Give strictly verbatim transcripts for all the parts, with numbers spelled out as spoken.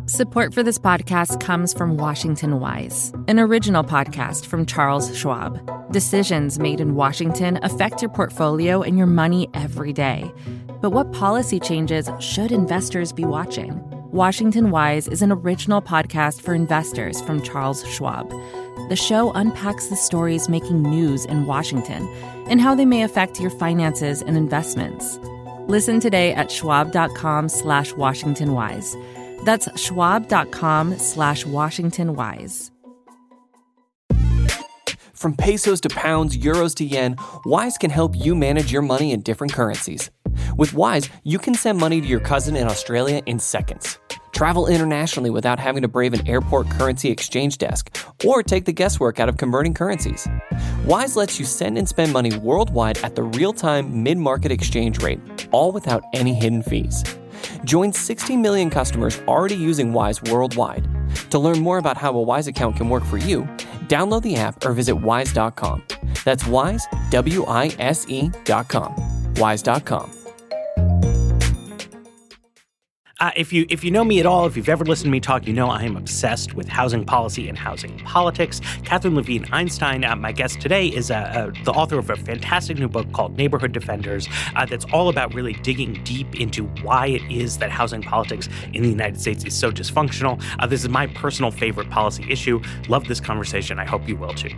Support for this podcast comes from Washington Wise, an original podcast from Charles Schwab. Decisions made in Washington affect your portfolio and your money every day. But what policy changes should investors be watching? Washington Wise is an original podcast for investors from Charles Schwab. The show unpacks the stories making news in Washington and how they may affect your finances and investments. Listen today at schwab.com slash Washington Wise. That's schwab.com slash Washington Wise. From pesos to pounds, euros to yen, Wise can help you manage your money in different currencies. With Wise, you can send money to your cousin in Australia in seconds. Travel internationally without having to brave an airport currency exchange desk or take the guesswork out of converting currencies. Wise lets you send and spend money worldwide at the real-time mid-market exchange rate, all without any hidden fees. Join sixty million customers already using Wise worldwide. To learn more about how a Wise account can work for you, download the app or visit wise dot com. That's Wise, W I S E dot com. wise dot com. Uh, if you if you know me at all, if you've ever listened to me talk, you know I am obsessed with housing policy and housing politics. Katherine Levine Einstein, uh, my guest today, is uh, uh, the author of a fantastic new book called Neighborhood Defenders uh, that's all about really digging deep into why it is that housing politics in the United States is so dysfunctional. Uh, this is my personal favorite policy issue. Love this conversation. I hope you will too.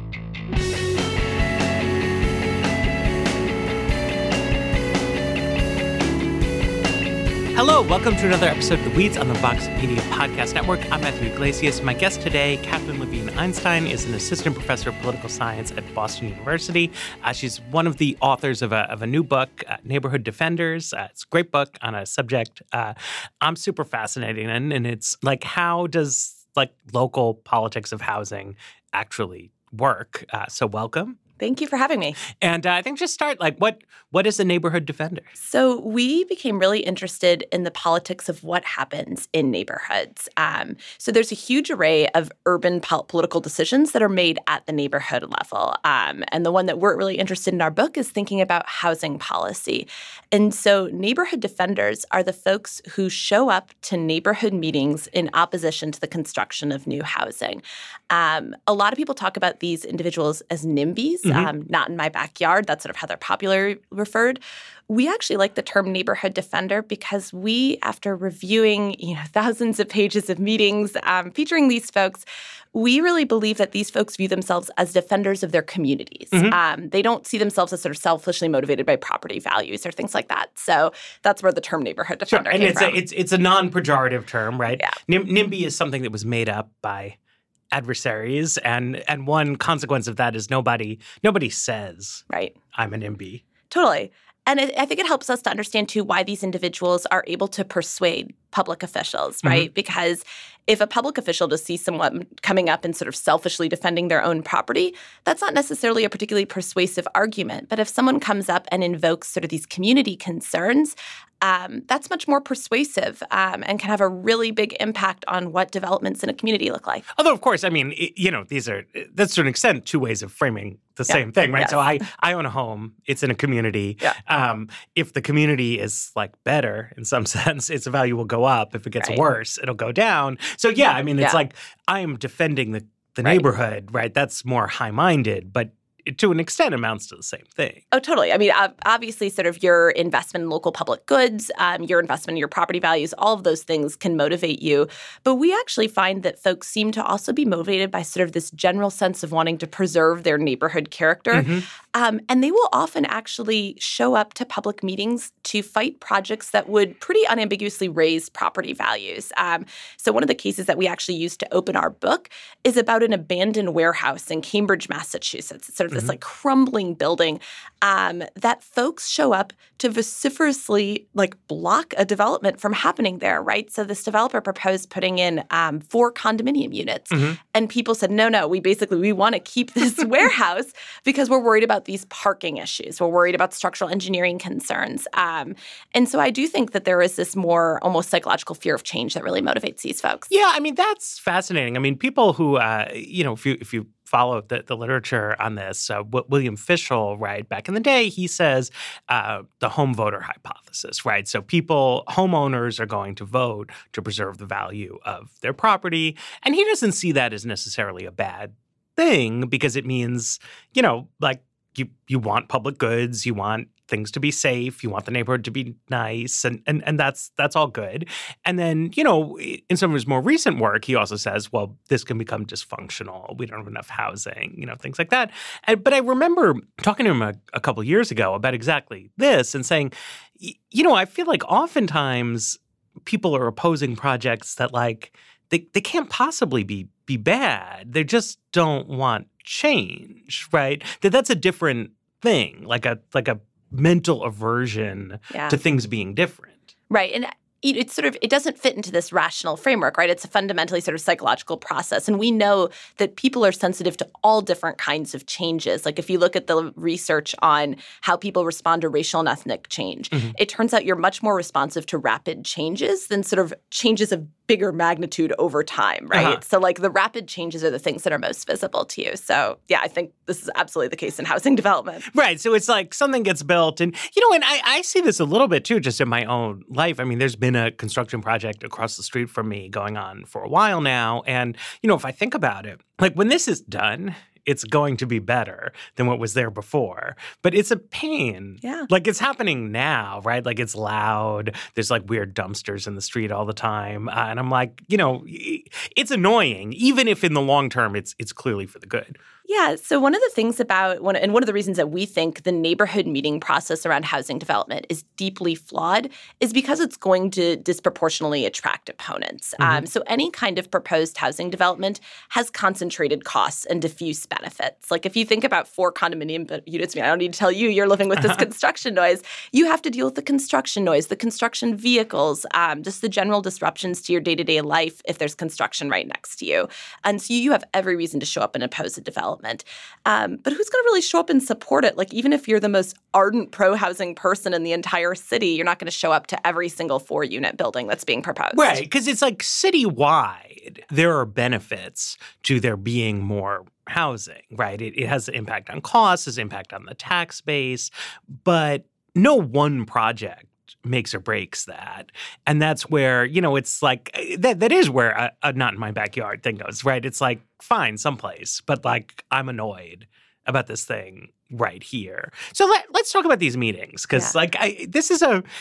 Hello, welcome to another episode of The Weeds on the Vox Media Podcast Network. I'm Matthew Iglesias. My guest today, Katherine Levine Einstein, is an assistant professor of political science at Boston University. Uh, she's one of the authors of a, of a new book, uh, Neighborhood Defenders. Uh, it's a great book on a subject uh, I'm super fascinated in, and it's like, how does like local politics of housing actually work? Uh, so welcome. Thank you for having me. And uh, I think just start, like, what what is a neighborhood defender? So we became really interested in the politics of what happens in neighborhoods. Um, so there's a huge array of urban pol- political decisions that are made at the neighborhood level. Um, and the one that we're really interested in our book is thinking about housing policy. And so neighborhood defenders are the folks who show up to neighborhood meetings in opposition to the construction of new housing. Um, a lot of people talk about these individuals as NIMBYs. Mm-hmm. Um, not in my backyard. That's sort of how they're popularly referred. We actually like the term neighborhood defender because we, after reviewing you know thousands of pages of meetings um, featuring these folks, we really believe that these folks view themselves as defenders of their communities. Mm-hmm. Um, they don't see themselves as sort of selfishly motivated by property values or things like that. So that's where the term neighborhood defender sure. And came it's from. A, it's it's a non-pejorative term, right? Yeah. Nim- NIMBY is something that was made up by adversaries, and and one consequence of that is nobody nobody says, right, I'm an NIMBY. Totally. And it, I think it helps us to understand, too, why these individuals are able to persuade public officials, right? Mm-hmm. Because if a public official just sees someone coming up and sort of selfishly defending their own property, that's not necessarily a particularly persuasive argument. But if someone comes up and invokes sort of these community concerns, um, that's much more persuasive um, and can have a really big impact on what developments in a community look like. Although, of course, I mean, it, you know, these are, that's to an extent two ways of framing the yeah. same thing, right? Yes. So I, I own a home. It's in a community. Yeah. Um, if the community is like better in some sense, its value will go up. If it gets right. worse, it'll go down. So, yeah, I mean, it's yeah. like I am defending the, the right. neighborhood, right? That's more high-minded, but it, to an extent, amounts to the same thing. Oh, totally. I mean, obviously, sort of your investment in local public goods, um, your investment in your property values, all of those things can motivate you. But we actually find that folks seem to also be motivated by sort of this general sense of wanting to preserve their neighborhood character. Mm-hmm. Um, and they will often actually show up to public meetings to fight projects that would pretty unambiguously raise property values. Um, so one of the cases that we actually used to open our book is about an abandoned warehouse in Cambridge, Massachusetts. It's sort of mm-hmm. this like crumbling building um, that folks show up to vociferously like block a development from happening there, right? So this developer proposed putting in um, four condominium units. Mm-hmm. And people said, no, no, we basically, we want to keep this warehouse because we're worried about these parking issues. We're worried about structural engineering concerns. Um, and so I do think that there is this more almost psychological fear of change that really motivates these folks. Yeah, I mean, that's fascinating. I mean, people who, uh, you know, if you if you follow the, the literature on this, uh, William Fischel, right, back in the day, he says uh, the home voter hypothesis, right? So people, homeowners are going to vote to preserve the value of their property. And he doesn't see that as necessarily a bad thing because it means, you know, like you you want public goods, you want things to be safe, you want the neighborhood to be nice, and and and that's that's all good. And then, you know, in some of his more recent work, he also says, well, this can become dysfunctional. We don't have enough housing, you know, things like that. And, but I remember talking to him a, a couple of years ago about exactly this and saying, you know, I feel like oftentimes people are opposing projects that like they they can't possibly be be bad. They just don't want change, right? That that's a different thing, like a like a mental aversion yeah. to things being different. Right. And it's sort of, it doesn't fit into this rational framework, right? It's a fundamentally sort of psychological process. And we know that people are sensitive to all different kinds of changes. Like if you look at the research on how people respond to racial and ethnic change, mm-hmm. it turns out you're much more responsive to rapid changes than sort of changes of bigger magnitude over time, right? Uh-huh. So like the rapid changes are the things that are most visible to you. So yeah, I think this is absolutely the case in housing development. Right. So it's like something gets built and, you know, and I, I see this a little bit too, just in my own life. I mean, there's been a construction project across the street from me going on for a while now. And, you know, if I think about it, like when this is done, it's going to be better than what was there before. But it's a pain. Yeah. Like it's happening now, right? Like it's loud. There's like weird dumpsters in the street all the time. Uh, and I'm like, you know, it's annoying, even if in the long term it's it's clearly for the good. Yeah. So one of the things about, one, and one of the reasons that we think the neighborhood meeting process around housing development is deeply flawed is because it's going to disproportionately attract opponents. Mm-hmm. Um, so any kind of proposed housing development has concentrated costs and diffuse benefits. Like if you think about four condominium units, I, mean, I don't need to tell you, you're living with this construction noise. You have to deal with the construction noise, the construction vehicles, um, just the general disruptions to your day-to-day life if there's construction right next to you. And so you have every reason to show up and oppose a development. Um, but who's going to really show up and support it? Like, even if you're the most ardent pro-housing person in the entire city, you're not going to show up to every single four-unit building that's being proposed. Right, because it's like citywide, there are benefits to there being more housing, right? It, it has an impact on costs, has impact on the tax base, but no one project makes or breaks that. And that's where, you know, it's like, that that is where a, a not in my backyard thing goes, right? It's like, fine, someplace, but like, I'm annoyed about this thing right here. So let, let's talk about these meetings, because yeah. like, I, this is a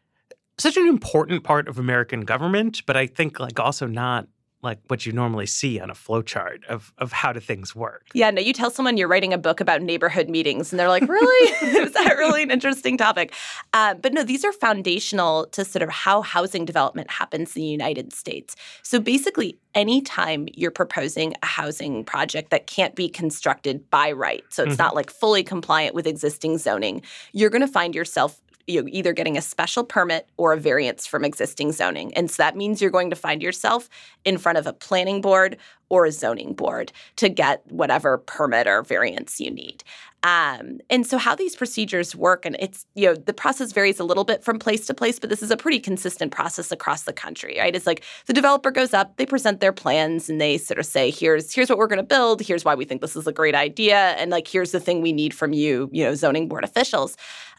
such an important part of American government, but I think like also not like what you normally see on a flowchart of of how do things work. Yeah, no, you tell someone you're writing a book about neighborhood meetings, and they're like, really? Is that really an interesting topic? Uh, but no, these are foundational to sort of how housing development happens in the United States. So basically, anytime you're proposing a housing project that can't be constructed by right, so it's mm-hmm. not like fully compliant with existing zoning, you're going to find yourself you're either getting a special permit or a variance from existing zoning. And so that means you're going to find yourself in front of a planning board or a zoning board to get whatever permit or variance you need. Um, and so how these procedures work, and it's, you know, the process varies a little bit from place to place, but this is a pretty consistent process across the country, right? It's like the developer goes up, they present their plans, and they sort of say, here's here's what we're going to build, here's why we think this is a great idea, and like, here's the thing we need from you, you know, zoning board officials.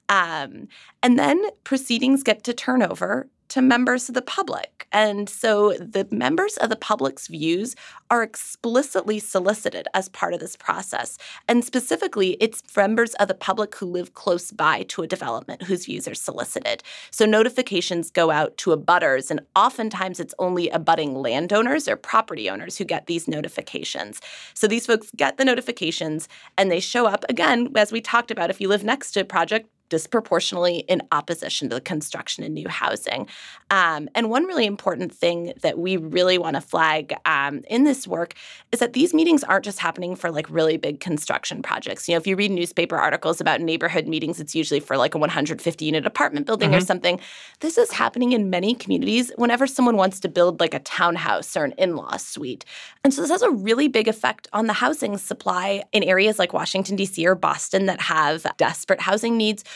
Um, and then proceedings get to turn over to members of the public. And so the members of the public's views are explicitly solicited as part of this process. And specifically, it's members of the public who live close by to a development whose views are solicited. So notifications go out to abutters, and oftentimes it's only abutting landowners or property owners who get these notifications. So these folks get the notifications, and they show up, again, as we talked about, if you live next to a project, disproportionately in opposition to the construction of new housing. Um, and one really important thing that we really want to flag um, in this work is that these meetings aren't just happening for like really big construction projects. You know, if you read newspaper articles about neighborhood meetings, it's usually for like a one hundred fifty unit apartment building mm-hmm. or something. This is happening in many communities whenever someone wants to build like a townhouse or an in-law suite. And so this has a really big effect on the housing supply in areas like Washington, D C or Boston that have desperate housing needs,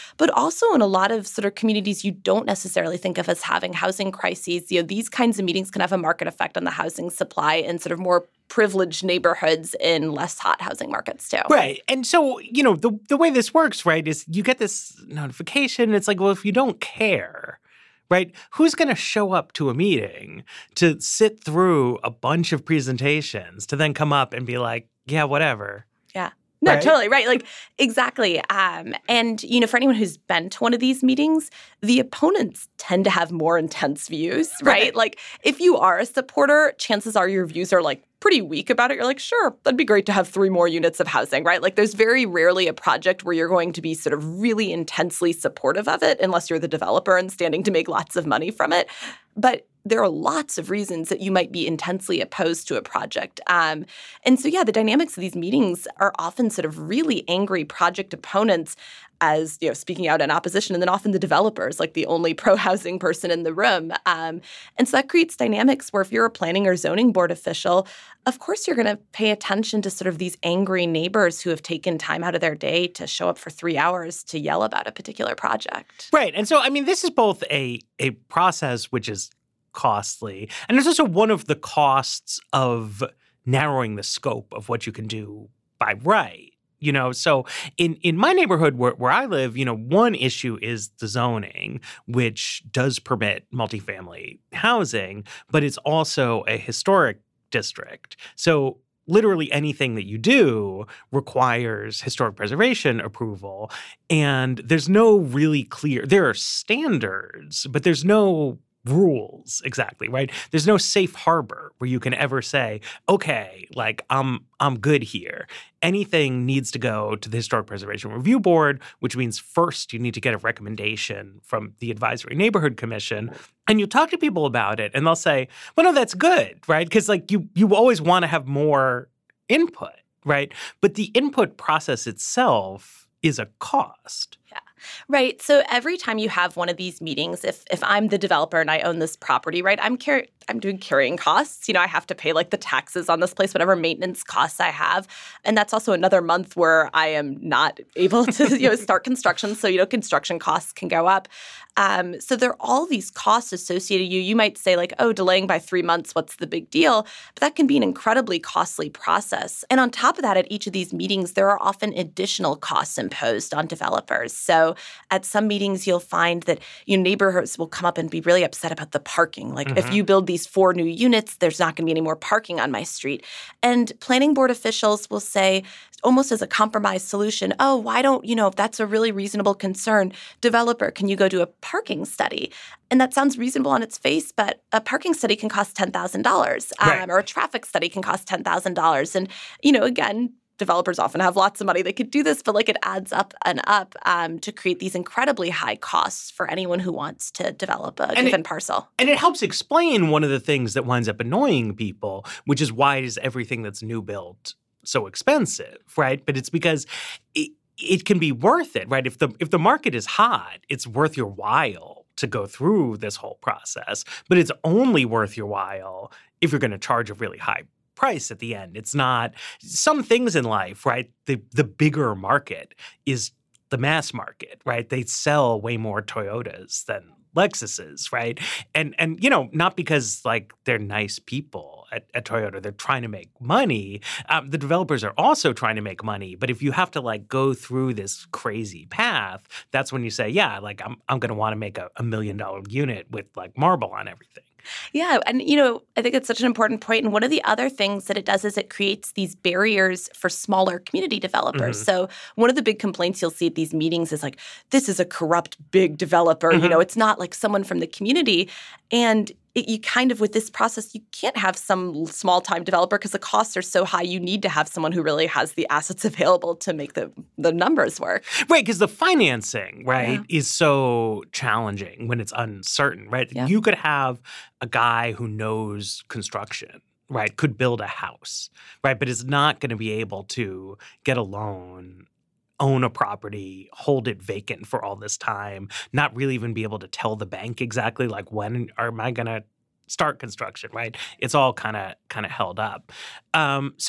but also in a lot of sort of communities you don't necessarily think of as having housing crises. You know, these kinds of meetings can have a market effect on the housing supply in sort of more privileged neighborhoods in less hot housing markets too. Right. And so, you know, the the way this works, right, is you get this notification. It's like, well, if you don't care, right, who's going to show up to a meeting to sit through a bunch of presentations to then come up and be like, yeah, whatever. Yeah. No, right? Totally. Right. Like, exactly. Um, and, you know, for anyone who's been to one of these meetings, the opponents tend to have more intense views, right? right? Like, if you are a supporter, chances are your views are, like, pretty weak about it. You're like, sure, that'd be great to have three more units of housing, right? Like, there's very rarely a project where you're going to be sort of really intensely supportive of it, unless you're the developer and standing to make lots of money from it. But there are lots of reasons that you might be intensely opposed to a project. Um, and so, yeah, the dynamics of these meetings are often sort of really angry project opponents as, you know, speaking out in opposition, and then often the developers, like the only pro-housing person in the room. Um, and so that creates dynamics where if you're a planning or zoning board official, of course you're going to pay attention to sort of these angry neighbors who have taken time out of their day to show up for three hours to yell about a particular project. Right. And so, I mean, this is both a a process which is costly, and it's also one of the costs of narrowing the scope of what you can do by right. You know, so in, in my neighborhood where, where I live, you know, one issue is the zoning, which does permit multifamily housing, but it's also a historic district. So literally anything that you do requires historic preservation approval. And there's no really clear, there are standards, but there's no rules exactly, right? There's no safe harbor where you can ever say, okay, like I'm I'm good here. Anything needs to go to the Historic Preservation Review Board, which means first you need to get a recommendation from the Advisory Neighborhood Commission. And you talk to people about it and they'll say, well, no, that's good, right? Because like you you always want to have more input, right? But the input process itself is a cost. Yeah. Right. So every time you have one of these meetings, if if I'm the developer and I own this property, right, I'm car- I'm doing carrying costs. You know, I have to pay like the taxes on this place, whatever maintenance costs I have. And that's also another month where I am not able to, you know, start construction. So, you know, construction costs can go up. Um, so there are all these costs associated with you. You might say like, oh, delaying by three months, what's the big deal? But that can be an incredibly costly process. And on top of that, at each of these meetings, there are often additional costs imposed on developers. So at some meetings, you'll find that, you know, neighborhoods will come up and be really upset about the parking. Like, mm-hmm. if you build these four new units, there's not going to be any more parking on my street. And planning board officials will say, almost as a compromise solution, oh, why don't, you know, if that's a really reasonable concern, developer, can you go do a parking study? And that sounds reasonable on its face, but a parking study can cost ten thousand dollars, um, right. or a traffic study can cost ten thousand dollars. And, you know, again, developers often have lots of money. They could do this, but like it adds up and up um, to create these incredibly high costs for anyone who wants to develop a and given it, parcel. And it helps explain one of the things that winds up annoying people, which is why is everything that's new built so expensive, right? But it's because it, it can be worth it, right? If the if the market is hot, it's worth your while to go through this whole process. But it's only worth your while if you're going to charge a really high price at the end. It's not some things in life, right? The the bigger market is the mass market, right? They sell way more Toyotas than Lexuses, right? And and you know, not because like they're nice people at, at Toyota, they're trying to make money. Um, the developers are also trying to make money, but if you have to like go through this crazy path, that's when you say, yeah, like I'm I'm going to want to make a, a million dollar unit with like marble on everything. Yeah. And, you know, I think it's such an important point. And one of the other things that it does is it creates these barriers for smaller community developers. Mm-hmm. So one of the big complaints you'll see at these meetings is like, this is a corrupt big developer. Mm-hmm. You know, it's not like someone from the community. And it, you kind of, with this process, you can't have some small-time developer because the costs are so high. You need to have someone who really has the assets available to make the, the numbers work. Right, because the financing, right, yeah. is so challenging when it's uncertain, right? Yeah. You could have a guy who knows construction, right, could build a house, right, but is not going to be able to get a loan, own a property, hold it vacant for all this time, not really even be able to tell the bank exactly like when am I going to start construction, right? It's all kind of kind of held up. Um, so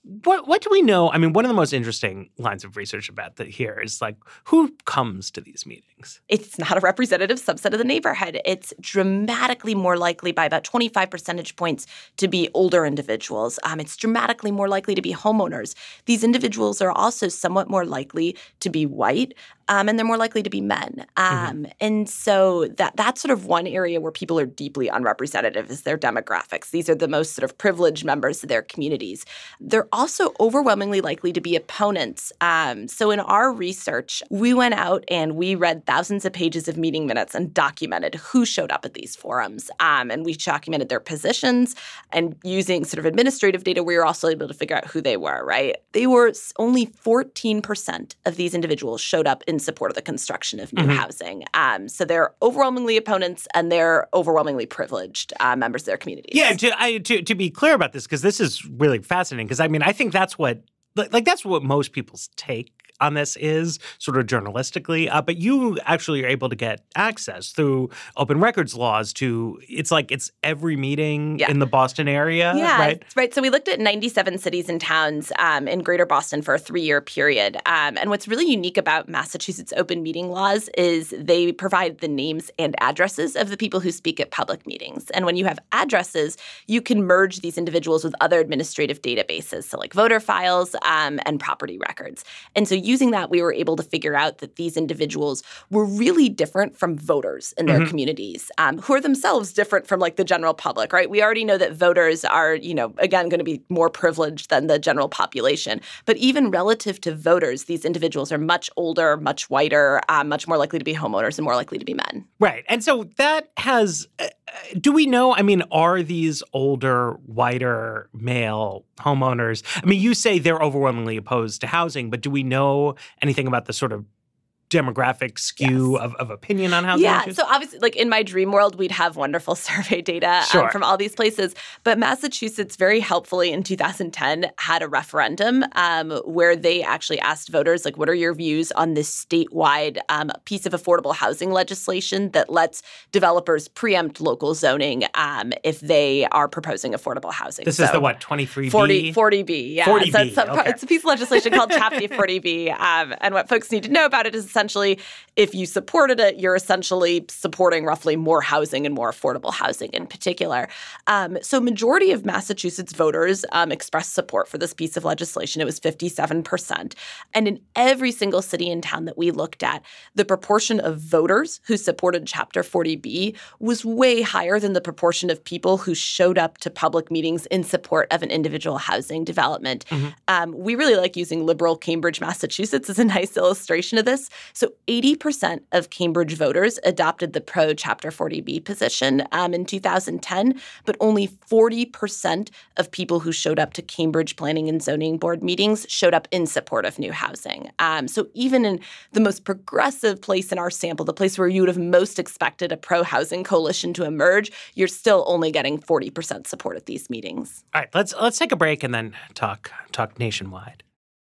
what what do we know? I mean, one of the most interesting lines of research about that here is like who comes to these meetings? It's not a representative subset of the neighborhood. It's dramatically more likely by about twenty-five percentage points to be older individuals. Um, it's dramatically more likely to be homeowners. These individuals are also somewhat more likely to be white. Um, and they're more likely to be men. Um, mm-hmm. And so that that's sort of one area where people are deeply unrepresentative is their demographics. These are the most sort of privileged members of their communities. They're also overwhelmingly likely to be opponents. Um, so in our research, we went out and we read thousands of pages of meeting minutes and documented who showed up at these forums. Um, and we documented their positions. And using sort of administrative data, we were also able to figure out who they were, right? They were only fourteen percent of these individuals showed up in in support of the construction of new mm-hmm. housing. Um, so they're overwhelmingly opponents and they're overwhelmingly privileged uh, members of their communities. Yeah, to, I, to, to be clear about this, because this is really fascinating, because I mean, I think that's what, like, that's what most people's take on this is, sort of journalistically. Uh, but you actually are able to get access through open records laws to, it's like it's every meeting yeah. in the Boston area, yeah, right? right. So we looked at ninety-seven cities and towns um, in greater Boston for a three-year period. Um, and what's really unique about Massachusetts open meeting laws is they provide the names and addresses of the people who speak at public meetings. And when you have addresses, you can merge these individuals with other administrative databases, so like voter files um, and property records. And so using that, we were able to figure out that these individuals were really different from voters in their mm-hmm. communities, um, who are themselves different from like the general public, right? We already know that voters are, you know, again, going to be more privileged than the general population. But even relative to voters, these individuals are much older, much whiter, um, much more likely to be homeowners and more likely to be men. Right. And so that has, uh, do we know, I mean, are these older, whiter male homeowners, I mean, you say they're overwhelmingly opposed to housing, but do we know anything about the sort of demographic skew yes. of, of opinion on housing yeah, issues? So obviously, like in my dream world, we'd have wonderful survey data sure. um, from all these places. But Massachusetts very helpfully in two thousand ten had a referendum um, where they actually asked voters, like, what are your views on this statewide um, piece of affordable housing legislation that lets developers preempt local zoning um, if they are proposing affordable housing? This so is the what, twenty-three B? forty, forty B, yeah. forty B, so it's, a, okay. it's a piece of legislation called Chapter forty B. Um, and what folks need to know about it is essentially, if you supported it, you're essentially supporting roughly more housing and more affordable housing in particular. Um, so majority of Massachusetts voters um, expressed support for this piece of legislation. It was fifty-seven percent. And in every single city and town that we looked at, the proportion of voters who supported Chapter forty B was way higher than the proportion of people who showed up to public meetings in support of an individual housing development. Mm-hmm. Um, we really like using liberal Cambridge, Massachusetts as a nice illustration of this. So eighty percent of Cambridge voters adopted the pro-Chapter forty B position um, in two thousand ten, but only forty percent of people who showed up to Cambridge Planning and Zoning Board meetings showed up in support of new housing. Um, so even in the most progressive place in our sample, the place where you would have most expected a pro-housing coalition to emerge, you're still only getting forty percent support at these meetings. All right, let's let's take a break and then talk talk nationwide.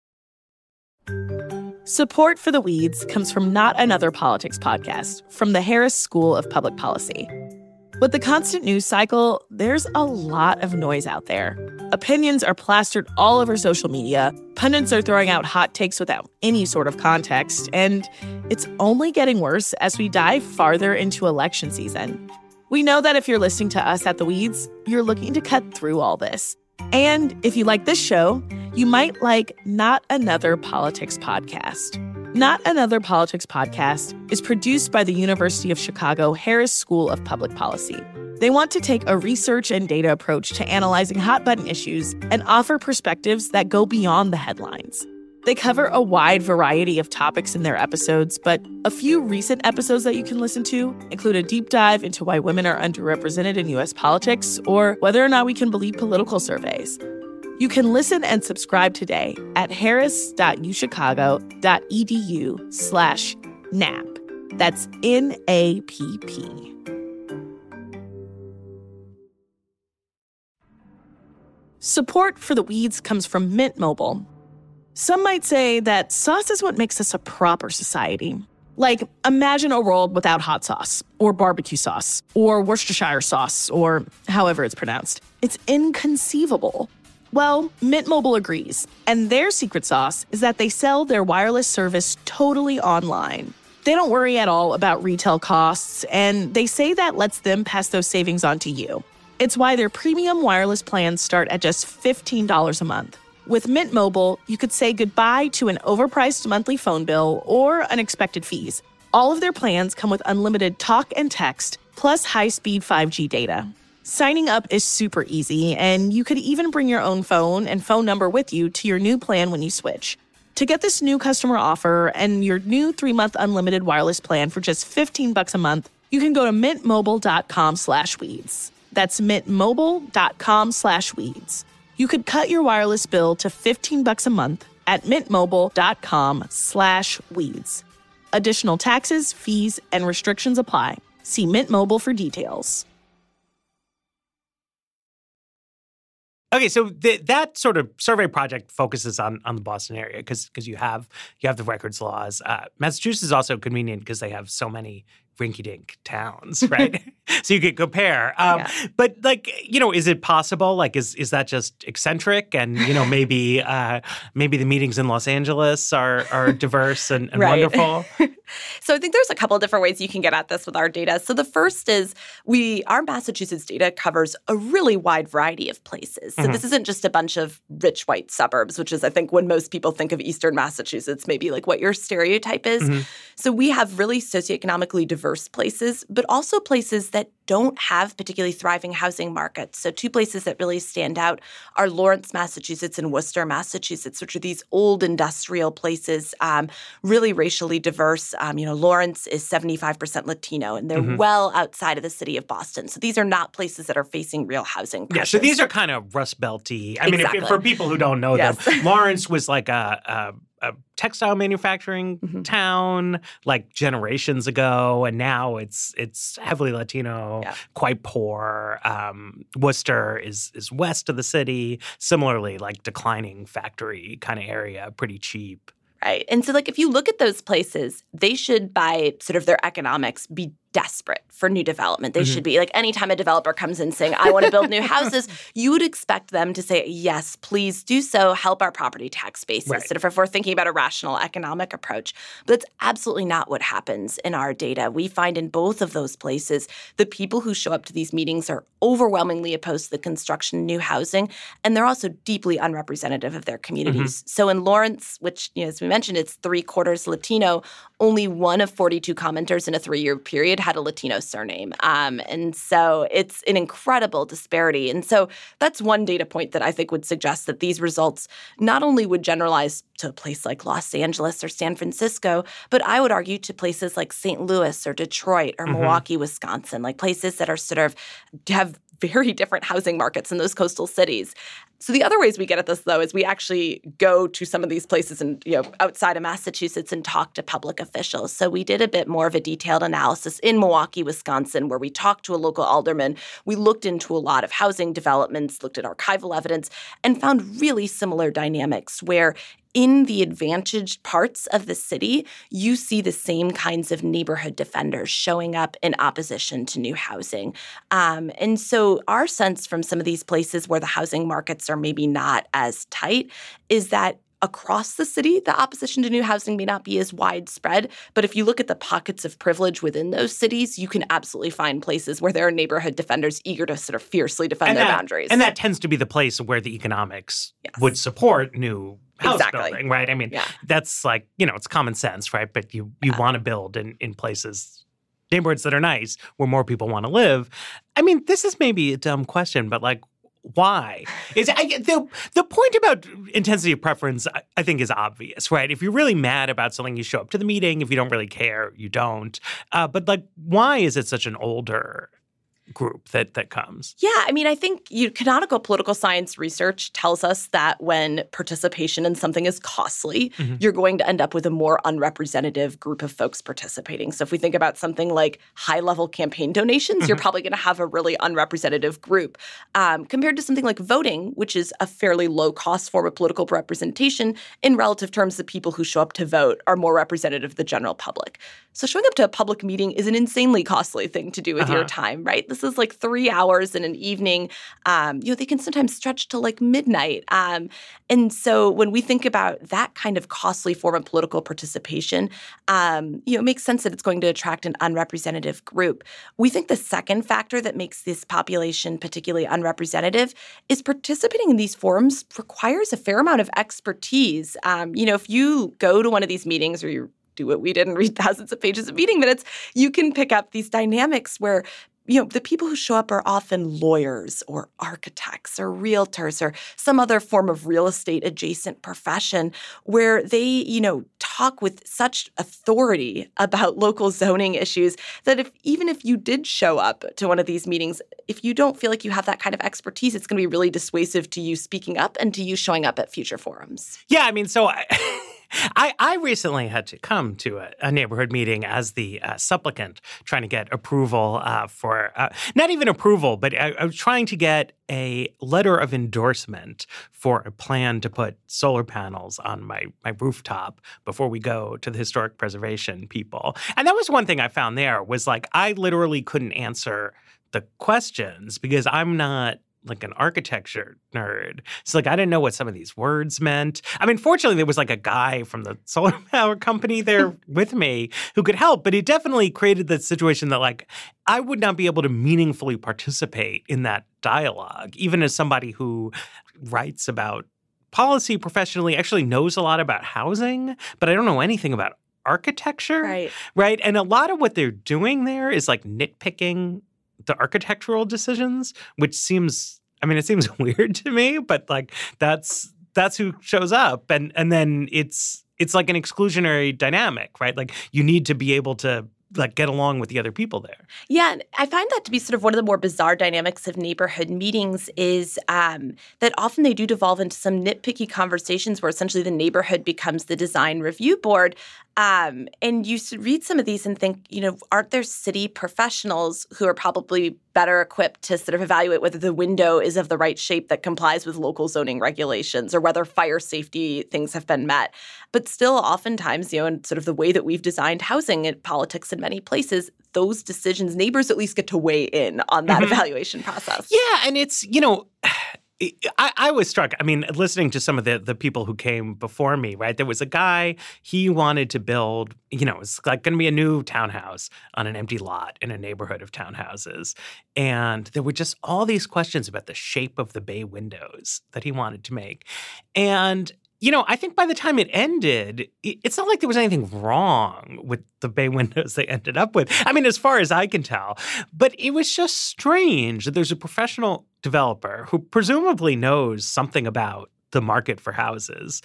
Support for The Weeds comes from Not Another Politics podcast from the Harris School of Public Policy. With the constant news cycle, there's a lot of noise out there. Opinions are plastered all over social media, pundits are throwing out hot takes without any sort of context, and it's only getting worse as we dive farther into election season. We know that if you're listening to us at The Weeds, you're looking to cut through all this. And if you like this show, you might like Not Another Politics podcast. Not Another Politics podcast is produced by the University of Chicago Harris School of Public Policy. They want to take a research and data approach to analyzing hot-button issues and offer perspectives that go beyond the headlines. They cover a wide variety of topics in their episodes, but a few recent episodes that you can listen to include a deep dive into why women are underrepresented in U S politics or whether or not we can believe political surveys. You can listen and subscribe today at harris.uchicago.edu slash NAP. That's N A P P. Support for The Weeds comes from Mint Mobile. Some might say that sauce is what makes us a proper society. Like, imagine a world without hot sauce, or barbecue sauce, or Worcestershire sauce, or however it's pronounced. It's inconceivable. Well, Mint Mobile agrees. And their secret sauce is that they sell their wireless service totally online. They don't worry at all about retail costs, and they say that lets them pass those savings on to you. It's why their premium wireless plans start at just fifteen dollars a month. With Mint Mobile, you could say goodbye to an overpriced monthly phone bill or unexpected fees. All of their plans come with unlimited talk and text, plus high-speed five G data. Signing up is super easy, and you could even bring your own phone and phone number with you to your new plan when you switch. To get this new customer offer and your new three-month unlimited wireless plan for just fifteen bucks a month, you can go to mintmobile.com slash weeds. That's mintmobile.com slash weeds. You could cut your wireless bill to fifteen bucks a month at mintmobile.com slash weeds. Additional taxes, fees, and restrictions apply. See Mint Mobile for details. Okay, so th- that sort of survey project focuses on, on the Boston area because because you have you have the records laws. Uh, Massachusetts is also convenient because they have so many rinky-dink towns, right? So you could compare. Um, yeah. But like, you know, is it possible? Like, is is that just eccentric? And you know, maybe uh, maybe the meetings in Los Angeles are are diverse and, and right. wonderful. So I think there's a couple of different ways you can get at this with our data. So the first is we our Massachusetts data covers a really wide variety of places. So mm-hmm. this isn't just a bunch of rich white suburbs, which is I think when most people think of Eastern Massachusetts, maybe like what your stereotype is. Mm-hmm. So we have really socioeconomically diverse places, but also places that don't have particularly thriving housing markets. So two places that really stand out are Lawrence, Massachusetts and Worcester, Massachusetts, which are these old industrial places, um, really racially diverse. Um, you know, Lawrence is seventy-five percent Latino, and they're mm-hmm. well outside of the city of Boston. So these are not places that are facing real housing pressures. Yeah, so these are kind of Rust Belt-y. I exactly. mean, if, for people who don't know yes. them, Lawrence was like a, a, a textile manufacturing mm-hmm. town like generations ago, and now it's it's heavily Latino, yeah. quite poor. Um, Worcester is is west of the city. Similarly, like declining factory kind of area, pretty cheap. Right. And so, like, if you look at those places, they should, by sort of their economics, be desperate for new development. They mm-hmm. should be like anytime a developer comes in saying, I want to build new houses, you would expect them to say, yes, please do so, help our property tax basis. Right. Sort of if we're thinking about a rational economic approach. But it's absolutely not what happens in our data. We find in both of those places, the people who show up to these meetings are overwhelmingly opposed to the construction of new housing, and they're also deeply unrepresentative of their communities. Mm-hmm. So in Lawrence, which, you know, as we mentioned, it's three quarters Latino, only one of forty-two commenters in a three-year period had a Latino surname. Um, and so it's an incredible disparity. And so that's one data point that I think would suggest that these results not only would generalize to a place like Los Angeles or San Francisco, but I would argue to places like Saint Louis or Detroit or mm-hmm. Milwaukee, Wisconsin, like places that are sort of have very different housing markets in those coastal cities. So the other ways we get at this, though, is we actually go to some of these places and, you know, outside of Massachusetts and talk to public officials. So we did a bit more of a detailed analysis in Milwaukee, Wisconsin, where we talked to a local alderman. We looked into a lot of housing developments, looked at archival evidence, and found really similar dynamics where in the advantaged parts of the city, you see the same kinds of neighborhood defenders showing up in opposition to new housing. Um, and so our sense from some of these places where the housing markets are maybe not as tight is that across the city, the opposition to new housing may not be as widespread. But if you look at the pockets of privilege within those cities, you can absolutely find places where there are neighborhood defenders eager to sort of fiercely defend and their that, boundaries. And that tends to be the place where the economics yes. would support new house exactly. building, right? I mean, yeah. that's like, you know, it's common sense, right? But you, you yeah. want to build in, in places, neighborhoods that are nice, where more people want to live. I mean, this is maybe a dumb question, but like, why? Is I, the the point about intensity of preference, I, I think, is obvious, right? If you're really mad about something, you show up to the meeting. If you don't really care, you don't. Uh, but like, why is it such an older group that that comes? Yeah, I mean, I think you, canonical political science research tells us that when participation in something is costly, mm-hmm. you're going to end up with a more unrepresentative group of folks participating. So if we think about something like high-level campaign donations, mm-hmm. you're probably going to have a really unrepresentative group um, compared to something like voting, which is a fairly low-cost form of political representation. In relative terms, the people who show up to vote are more representative of the general public. So showing up to a public meeting is an insanely costly thing to do with uh-huh. your time, right? This is like three hours in an evening. Um, you know, they can sometimes stretch to like midnight. Um, and so when we think about that kind of costly form of political participation, um, you know, it makes sense that it's going to attract an unrepresentative group. We think the second factor that makes this population particularly unrepresentative is participating in these forums requires a fair amount of expertise. Um, you know, if you go to one of these meetings or you do what we did and read thousands of pages of meeting minutes, you can pick up these dynamics where, you know, the people who show up are often lawyers or architects or realtors or some other form of real estate adjacent profession where they, you know, talk with such authority about local zoning issues that if even if you did show up to one of these meetings, if you don't feel like you have that kind of expertise, it's going to be really dissuasive to you speaking up and to you showing up at future forums. Yeah, I mean, so I I, I recently had to come to a, a neighborhood meeting as the uh, supplicant, trying to get approval uh, for uh, not even approval, but I, I was trying to get a letter of endorsement for a plan to put solar panels on my, my rooftop before we go to the historic preservation people. And that was one thing I found there was like I literally couldn't answer the questions because I'm not like an architecture nerd. So like I didn't know what some of these words meant. I mean, fortunately, there was like a guy from the solar power company there with me who could help, but it definitely created the situation that like I would not be able to meaningfully participate in that dialogue, even as somebody who writes about policy professionally, actually knows a lot about housing, but I don't know anything about architecture. Right. Right. And a lot of what they're doing there is like nitpicking the architectural decisions, which seems, I mean, it seems weird to me, but like that's that's who shows up. And and then it's it's like an exclusionary dynamic, right? Like you need to be able to like get along with the other people there. Yeah, and I find that to be sort of one of the more bizarre dynamics of neighborhood meetings is um, that often they do devolve into some nitpicky conversations where essentially the neighborhood becomes the design review board. Um, and you read some of these and think, you know, aren't there city professionals who are probably better equipped to sort of evaluate whether the window is of the right shape that complies with local zoning regulations or whether fire safety things have been met? But still, oftentimes, you know, in sort of the way that we've designed housing and politics in many places, those decisions, neighbors at least get to weigh in on that mm-hmm. evaluation process. Yeah, and it's, you know, I, I was struck. I mean, listening to some of the, the people who came before me, right? There was a guy, he wanted to build, you know, it's like going to be a new townhouse on an empty lot in a neighborhood of townhouses. And there were just all these questions about the shape of the bay windows that he wanted to make. And you know, I think by the time it ended, it's not like there was anything wrong with the bay windows they ended up with. I mean, as far as I can tell. But it was just strange that there's a professional developer who presumably knows something about the market for houses.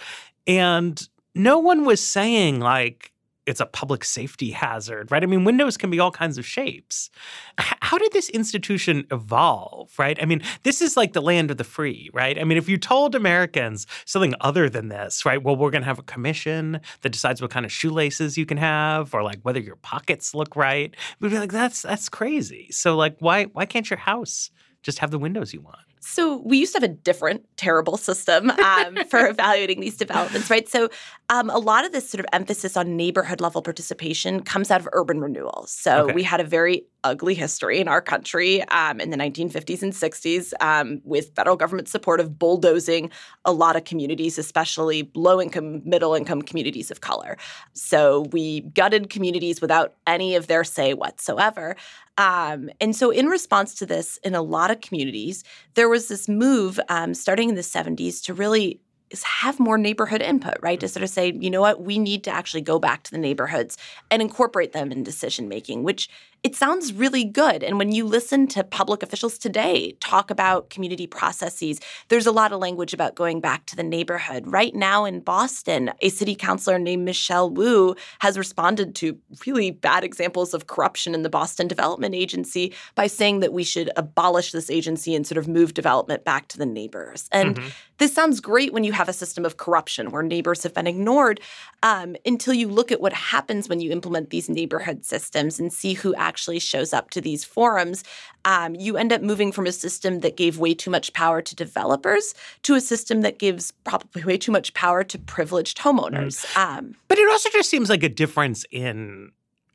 And no one was saying, like, it's a public safety hazard, right? I mean, windows can be all kinds of shapes. H- how did this institution evolve, right? I mean, this is like the land of the free, right? I mean, if you told Americans something other than this, right? Well, we're going to have a commission that decides what kind of shoelaces you can have or like whether your pockets look right. We'd be like, that's that's crazy. So like, why why can't your house just have the windows you want? So we used to have a different terrible system um, for evaluating these developments, right? So um, a lot of this sort of emphasis on neighborhood level participation comes out of urban renewal. So okay. we had a very ugly history in our country um, in the nineteen fifties and sixties um, with federal government support of bulldozing a lot of communities, especially low-income, middle-income communities of color. So we gutted communities without any of their say whatsoever. Um, and so in response to this, in a lot of communities, there was this move um, starting in the seventies to really is have more neighborhood input, right? To sort of say, you know what, we need to actually go back to the neighborhoods and incorporate them in decision-making, which it sounds really good. And when you listen to public officials today talk about community processes, there's a lot of language about going back to the neighborhood. Right now in Boston, a city councilor named Michelle Wu has responded to really bad examples of corruption in the Boston Development Agency by saying that we should abolish this agency and sort of move development back to the neighbors. And mm-hmm. this sounds great when you have a system of corruption where neighbors have been ignored um, until you look at what happens when you implement these neighborhood systems and see who actually shows up to these forums. Um, you end up moving from a system that gave way too much power to developers to a system that gives probably way too much power to privileged homeowners. Mm. Um, but it also just seems like a difference in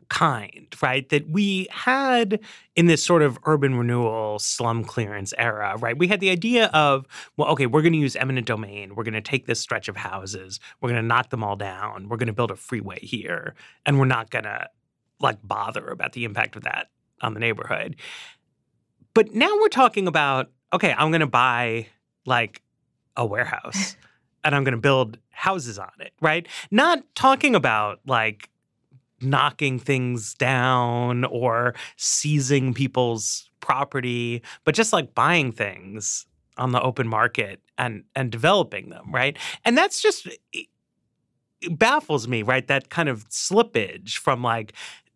kind, right, that we had in this sort of urban renewal slum clearance era, right? We had the idea of, well, okay, we're going to use eminent domain. We're going to take this stretch of houses. We're going to knock them all down. We're going to build a freeway here. And we're not going to, like, bother about the impact of that on the neighborhood. But now we're talking about, okay, I'm going to buy, like, a warehouse and I'm going to build houses on it, right? Not talking about, like, knocking things down or seizing people's property, but just like buying things on the open market and and developing them, right? And that's just, it baffles me, right? That kind of slippage from like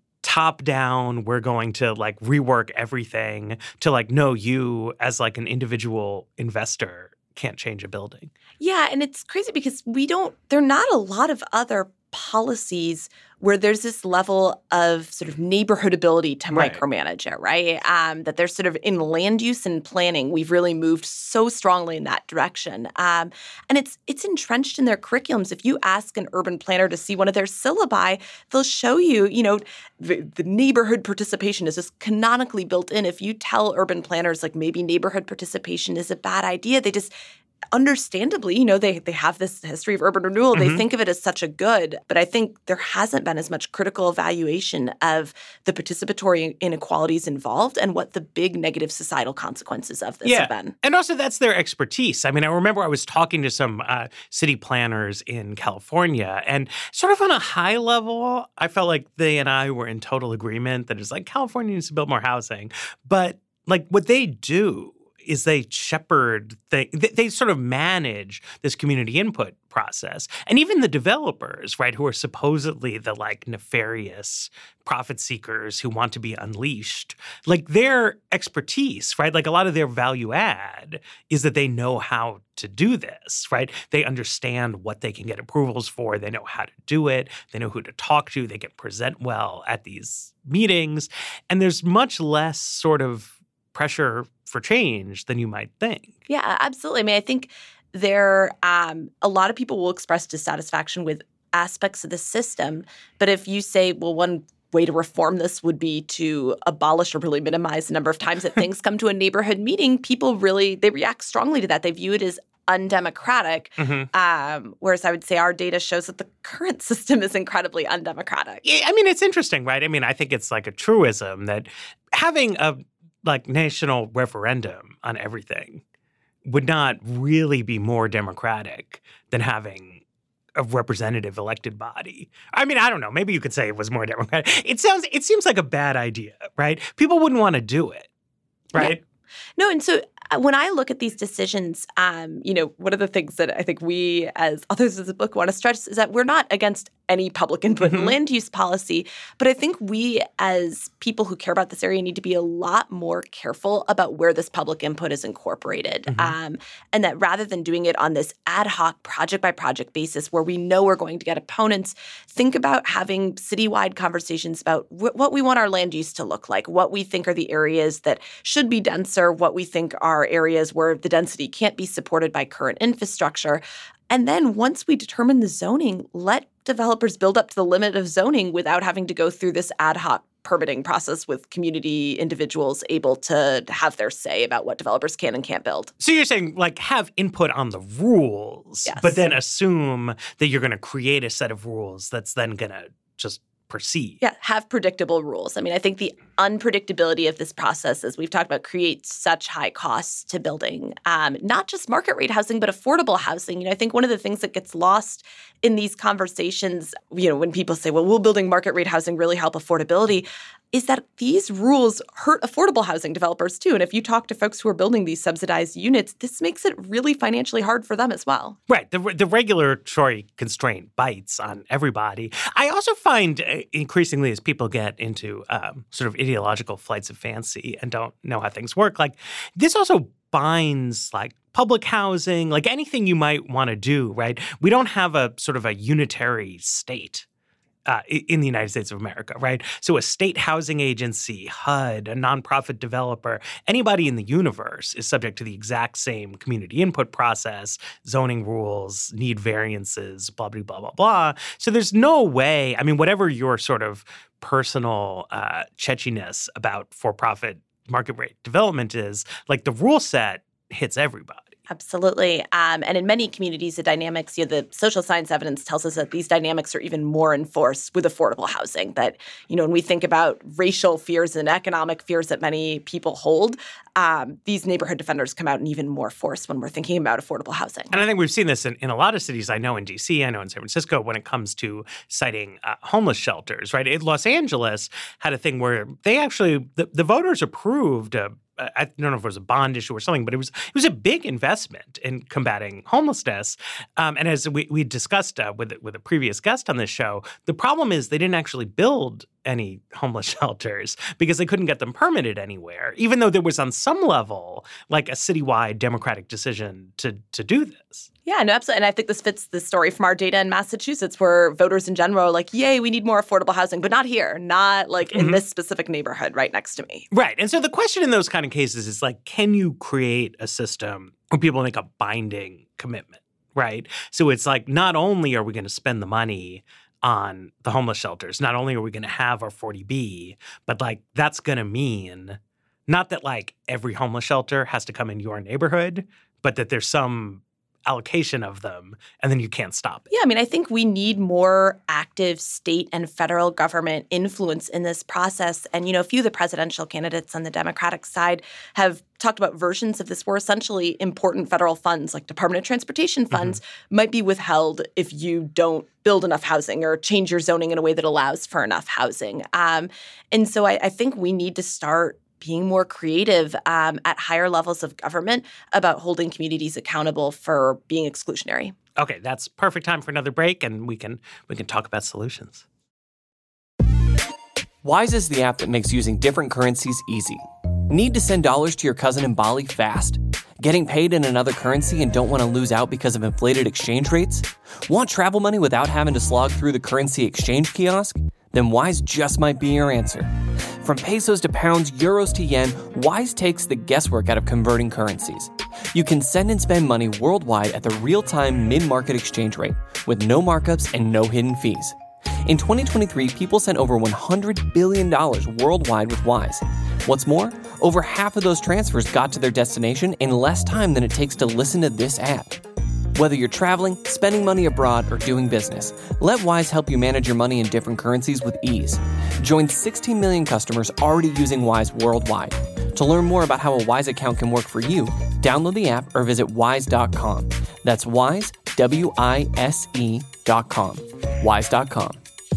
top down, we're going to like rework everything, to like, no, you as like an individual investor can't change a building. Yeah, and it's crazy because we don't, there are not a lot of other policies where there's this level of sort of neighborhood ability to Right. micromanage it, right? Um, that there's sort of in land use and planning, we've really moved so strongly in that direction. Um, and it's it's entrenched in their curriculums. If you ask an urban planner to see one of their syllabi, they'll show you, you know, the, the neighborhood participation is just canonically built in. If you tell urban planners, like, maybe neighborhood participation is a bad idea, they just understandably, you know, they they have this history of urban renewal. They Mhm. think of it as such a good. But I think there hasn't been as much critical evaluation of the participatory inequalities involved and what the big negative societal consequences of this Yeah. have been. And also that's their expertise. I mean, I remember I was talking to some uh, city planners in California, and sort of on a high level, I felt like they and I were in total agreement that it's like California needs to build more housing. But like what they do is they shepherd, they, they they sort of manage this community input process. And even the developers, right, who are supposedly the like nefarious profit seekers who want to be unleashed, like their expertise, right, like a lot of their value add is that they know how to do this, right? They understand what they can get approvals for. They know how to do it. They know who to talk to. They can present well at these meetings. And there's much less sort of pressure for change than you might think. Yeah, absolutely. I mean, I think there um, a lot of people will express dissatisfaction with aspects of the system. But if you say, well, one way to reform this would be to abolish or really minimize the number of times that things come to a neighborhood meeting, people really, they react strongly to that. They view it as undemocratic, Mm-hmm. um, whereas I would say our data shows that the current system is incredibly undemocratic. Yeah, I mean, it's interesting, right? I mean, I think it's like a truism that having a like national referendum on everything would not really be more democratic than having a representative elected body. I mean, I don't know. Maybe you could say it was more democratic. It sounds, it seems like a bad idea, right? People wouldn't want to do it, right? No, and so uh, when I look at these decisions, um, you know, one of the things that I think we as authors of the book want to stress is that we're not against any public input in Mhm. land use policy, but I think we as people who care about this area need to be a lot more careful about where this public input is incorporated. Mhm. Um, and that rather than doing it on this ad hoc project by project basis where we know we're going to get opponents, think about having citywide conversations about wh- what we want our land use to look like, what we think are the areas that should be denser, what we think are areas where the density can't be supported by current infrastructure. And then once we determine the zoning, let developers build up to the limit of zoning without having to go through this ad hoc permitting process with community individuals able to have their say about what developers can and can't build. So you're saying like have input on the rules, Yes. but then assume that you're going to create a set of rules that's then going to just proceed. Yeah, have predictable rules. I mean, I think the unpredictability of this process, as we've talked about, creates such high costs to building, um, not just market rate housing, but affordable housing. You know, I think one of the things that gets lost in these conversations, you know, when people say, well, will building market rate housing really help affordability, is that these rules hurt affordable housing developers too. And if you talk to folks who are building these subsidized units, this makes it really financially hard for them as well. Right. The, the regulatory constraint bites on everybody. I also find uh, increasingly as people get into um, sort of ideological flights of fancy and don't know how things work, like this also binds like public housing, like anything you might want to do, right? We don't have a sort of a unitary state. Uh, in the United States of America, right? So a state housing agency, H U D, a nonprofit developer, anybody in the universe is subject to the exact same community input process, zoning rules, need variances, blah, blah, blah, blah, blah. So there's no way, I mean, whatever your sort of personal uh, chechiness about for-profit market rate development is, like, the rule set hits everybody. Absolutely. Um, and in many communities, the dynamics, you know, the social science evidence tells us that these dynamics are even more enforced with affordable housing. That, you know, when we think about racial fears and economic fears that many people hold, um, these neighborhood defenders come out in even more force when we're thinking about affordable housing. And I think we've seen this in, in a lot of cities. I know in D C, I know in San Francisco, when it comes to citing uh, homeless shelters, right? In Los Angeles had a thing where they actually, the, the voters approved a I don't know if it was a bond issue or something, but it was it was a big investment in combating homelessness. Um, and as we, we discussed uh, with with a previous guest on this show, the problem is they didn't actually build any homeless shelters because they couldn't get them permitted anywhere, even though there was on some level like a citywide democratic decision to to do this. Yeah, no, absolutely. And I think this fits the story from our data in Massachusetts, where voters in general are like, yay, we need more affordable housing, but not here, not like in mm-hmm. this specific neighborhood right next to me. Right. And so the question in those kind of cases is like, can you create a system where people make a binding commitment, right? So it's like, not only are we going to spend the money on the homeless shelters, not only are we going to have our forty B, but like that's going to mean not that like every homeless shelter has to come in your neighborhood, but that there's some allocation of them, and then you can't stop it. Yeah, I mean, I think we need more active state and federal government influence in this process. And, you know, a few of the presidential candidates on the Democratic side have talked about versions of this where essentially important federal funds like Department of Transportation funds mm-hmm. might be withheld if you don't build enough housing or change your zoning in a way that allows for enough housing. Um, and so I, I think we need to start being more creative um, at higher levels of government about holding communities accountable for being exclusionary. Okay, that's perfect time for another break, and we can we can talk about solutions. Wise is the app that makes using different currencies easy. Need to send dollars to your cousin in Bali fast? Getting paid in another currency and don't want to lose out because of inflated exchange rates? Want travel money without having to slog through the currency exchange kiosk? Then Wise just might be your answer. From pesos to pounds, euros to yen, Wise takes the guesswork out of converting currencies. You can send and spend money worldwide at the real-time mid-market exchange rate with no markups and no hidden fees. In twenty twenty-three, people sent over one hundred billion dollars worldwide with Wise. What's more, over half of those transfers got to their destination in less time than it takes to listen to this app. Whether you're traveling, spending money abroad, or doing business, let Wise help you manage your money in different currencies with ease. Join sixteen million customers already using Wise worldwide. To learn more about how a Wise account can work for you, download the app or visit wise dot com. That's Wise, W I S E dot com. wise dot com.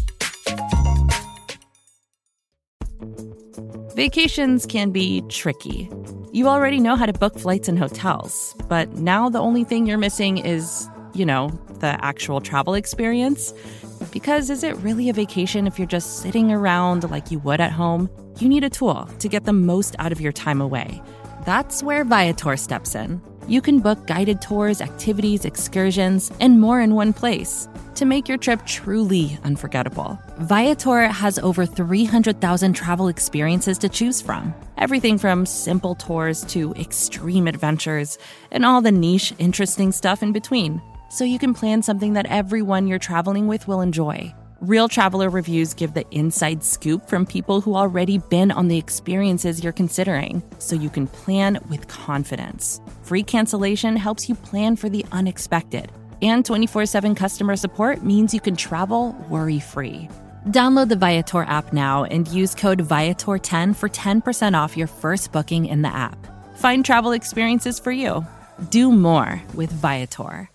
Vacations can be tricky. You already know how to book flights and hotels, but now the only thing you're missing is, you know, the actual travel experience. Because is it really a vacation if you're just sitting around like you would at home? You need a tool to get the most out of your time away. That's where Viator steps in. You can book guided tours, activities, excursions, and more in one place to make your trip truly unforgettable. Viator has over three hundred thousand travel experiences to choose from. Everything from simple tours to extreme adventures and all the niche, interesting stuff in between. So you can plan something that everyone you're traveling with will enjoy. Real traveler reviews give the inside scoop from people who already been on the experiences you're considering, so you can plan with confidence. Free cancellation helps you plan for the unexpected. And twenty-four seven customer support means you can travel worry-free. Download the Viator app now and use code Viator ten for ten percent off your first booking in the app. Find travel experiences for you. Do more with Viator.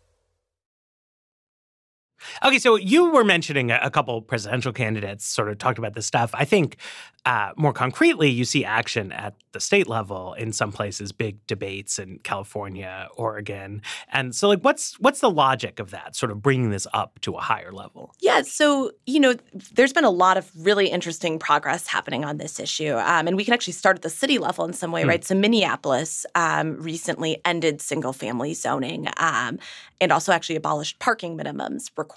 Okay, so you were mentioning a, a couple presidential candidates sort of talked about this stuff. I think uh, more concretely, you see action at the state level in some places, big debates in California, Oregon. And so, like, what's what's the logic of that, sort of bringing this up to a higher level? Yeah, so, you know, there's been a lot of really interesting progress happening on this issue. Um, and we can actually start at the city level in some way, mm. right? So Minneapolis um, recently ended single-family zoning um, and also actually abolished parking minimums requiring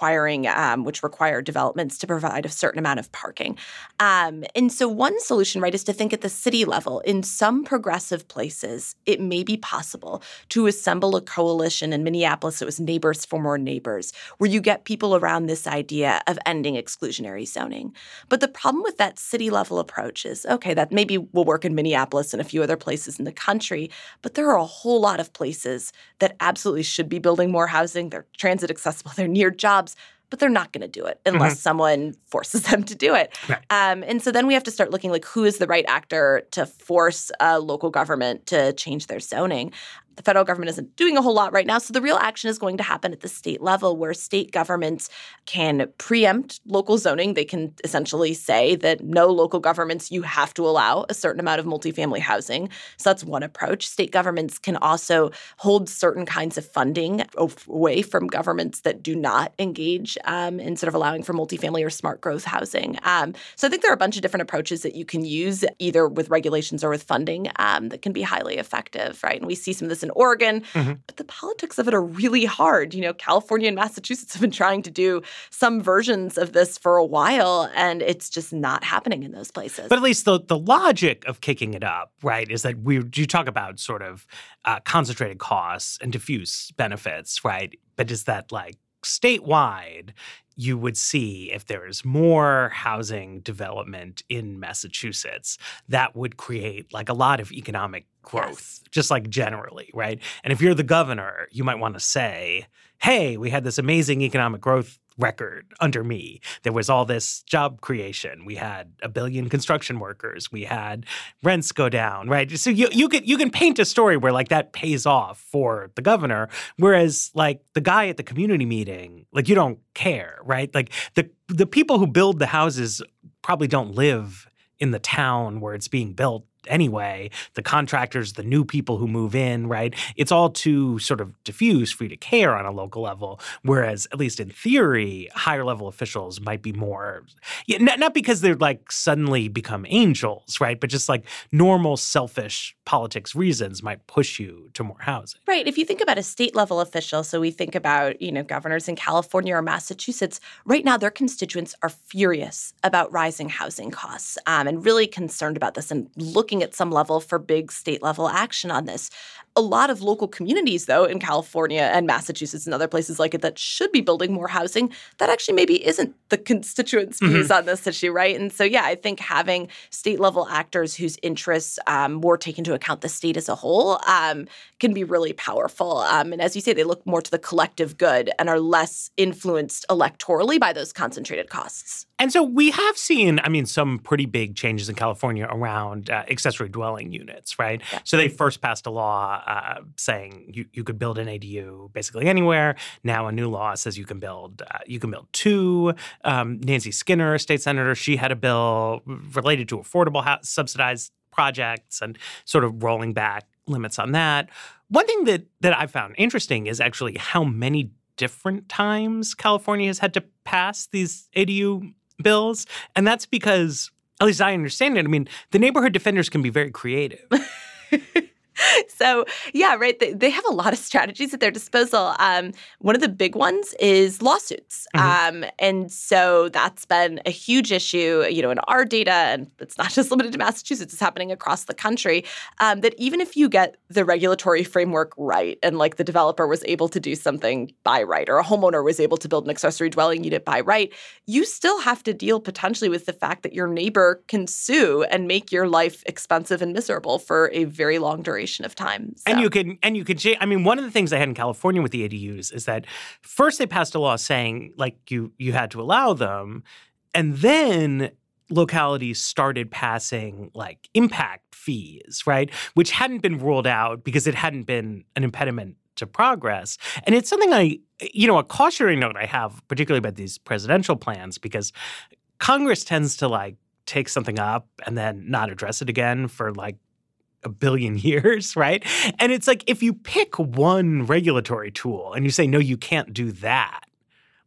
requiring, um, which require developments to provide a certain amount of parking. Um, and so one solution, right, is to think at the city level. In some progressive places, it may be possible to assemble a coalition. In Minneapolis, it was Neighbors for More Neighbors, where you get people around this idea of ending exclusionary zoning. But the problem with that city level approach is, okay, that maybe will work in Minneapolis and a few other places in the country, but there are a whole lot of places that absolutely should be building more housing. They're transit accessible, they're near jobs, but they're not going to do it unless mm-hmm. someone forces them to do it. Right. Um, and so then we have to start looking like who is the right actor to force a local government to change their zoning. The federal government isn't doing a whole lot right now, so the real action is going to happen at the state level, where state governments can preempt local zoning. They can essentially say that no, local governments, you have to allow a certain amount of multifamily housing. So that's one approach. State governments can also hold certain kinds of funding away from governments that do not engage um, in sort of allowing for multifamily or smart growth housing. Um, so I think there are a bunch of different approaches that you can use, either with regulations or with funding, um, that can be highly effective, right? And we see some of this in Oregon, mm-hmm. but the politics of it are really hard. You know, California and Massachusetts have been trying to do some versions of this for a while, and it's just not happening in those places. But at least the the logic of kicking it up, right, is that we you talk about sort of uh, concentrated costs and diffuse benefits, right? But is that like statewide, you would see if there is more housing development in Massachusetts, that would create like a lot of economic growth, yes. just like generally, right? And if you're the governor, you might want to say, hey, we had this amazing economic growth record under me. There was all this job creation. We had a billion construction workers. We had rents go down, right? So you you can you can paint a story where like that pays off for the governor, whereas like the guy at the community meeting, like you don't care, right? Like the the people who build the houses probably don't live in the town where it's being built anyway. The contractors, the new people who move in, right? It's all too sort of diffuse for you to care on a local level. Whereas, at least in theory, higher level officials might be more, yeah, not, not because they're like suddenly become angels, right? But just like normal selfish politics reasons might push you to more housing. Right. If you think about a state level official, so we think about, you know, governors in California or Massachusetts, right now their constituents are furious about rising housing costs um, and really concerned about this and looking at some level for big state level action on this. A lot of local communities, though, in California and Massachusetts and other places like it that should be building more housing, that actually maybe isn't the constituents' mm-hmm. views on this issue, right? And so, yeah, I think having state-level actors whose interests um, more take into account the state as a whole um, can be really powerful. Um, and as you say, they look more to the collective good and are less influenced electorally by those concentrated costs. And so we have seen, I mean, some pretty big changes in California around uh, accessory dwelling units, right? Yeah. So they first passed a law uh, saying you, you could build an A D U basically anywhere. Now a new law says you can build uh, you can build two. Um, Nancy Skinner, state senator, she had a bill related to affordable house, subsidized projects and sort of rolling back limits on that. One thing that that I found interesting is actually how many different times California has had to pass these A D U bills. And that's because, at least I understand it, I mean, the neighborhood defenders can be very creative. So, yeah, right. They, they have a lot of strategies at their disposal. Um, one of the big ones is lawsuits. Mm-hmm. Um, and so that's been a huge issue, you know, in our data, and it's not just limited to Massachusetts, it's happening across the country, um, that even if you get the regulatory framework right and like the developer was able to do something by right or a homeowner was able to build an accessory dwelling unit by right, you still have to deal potentially with the fact that your neighbor can sue and make your life expensive and miserable for a very long duration of time. So. And you can, and you can, I mean, one of the things they had in California with the A D Us is that first they passed a law saying like you you had to allow them, and then localities started passing like impact fees, right? Which hadn't been ruled out because it hadn't been an impediment to progress. And it's something I, you know, a cautionary note I have, particularly about these presidential plans, because Congress tends to like take something up and then not address it again for like a billion years, right? And it's like if you pick one regulatory tool and you say, no, you can't do that, like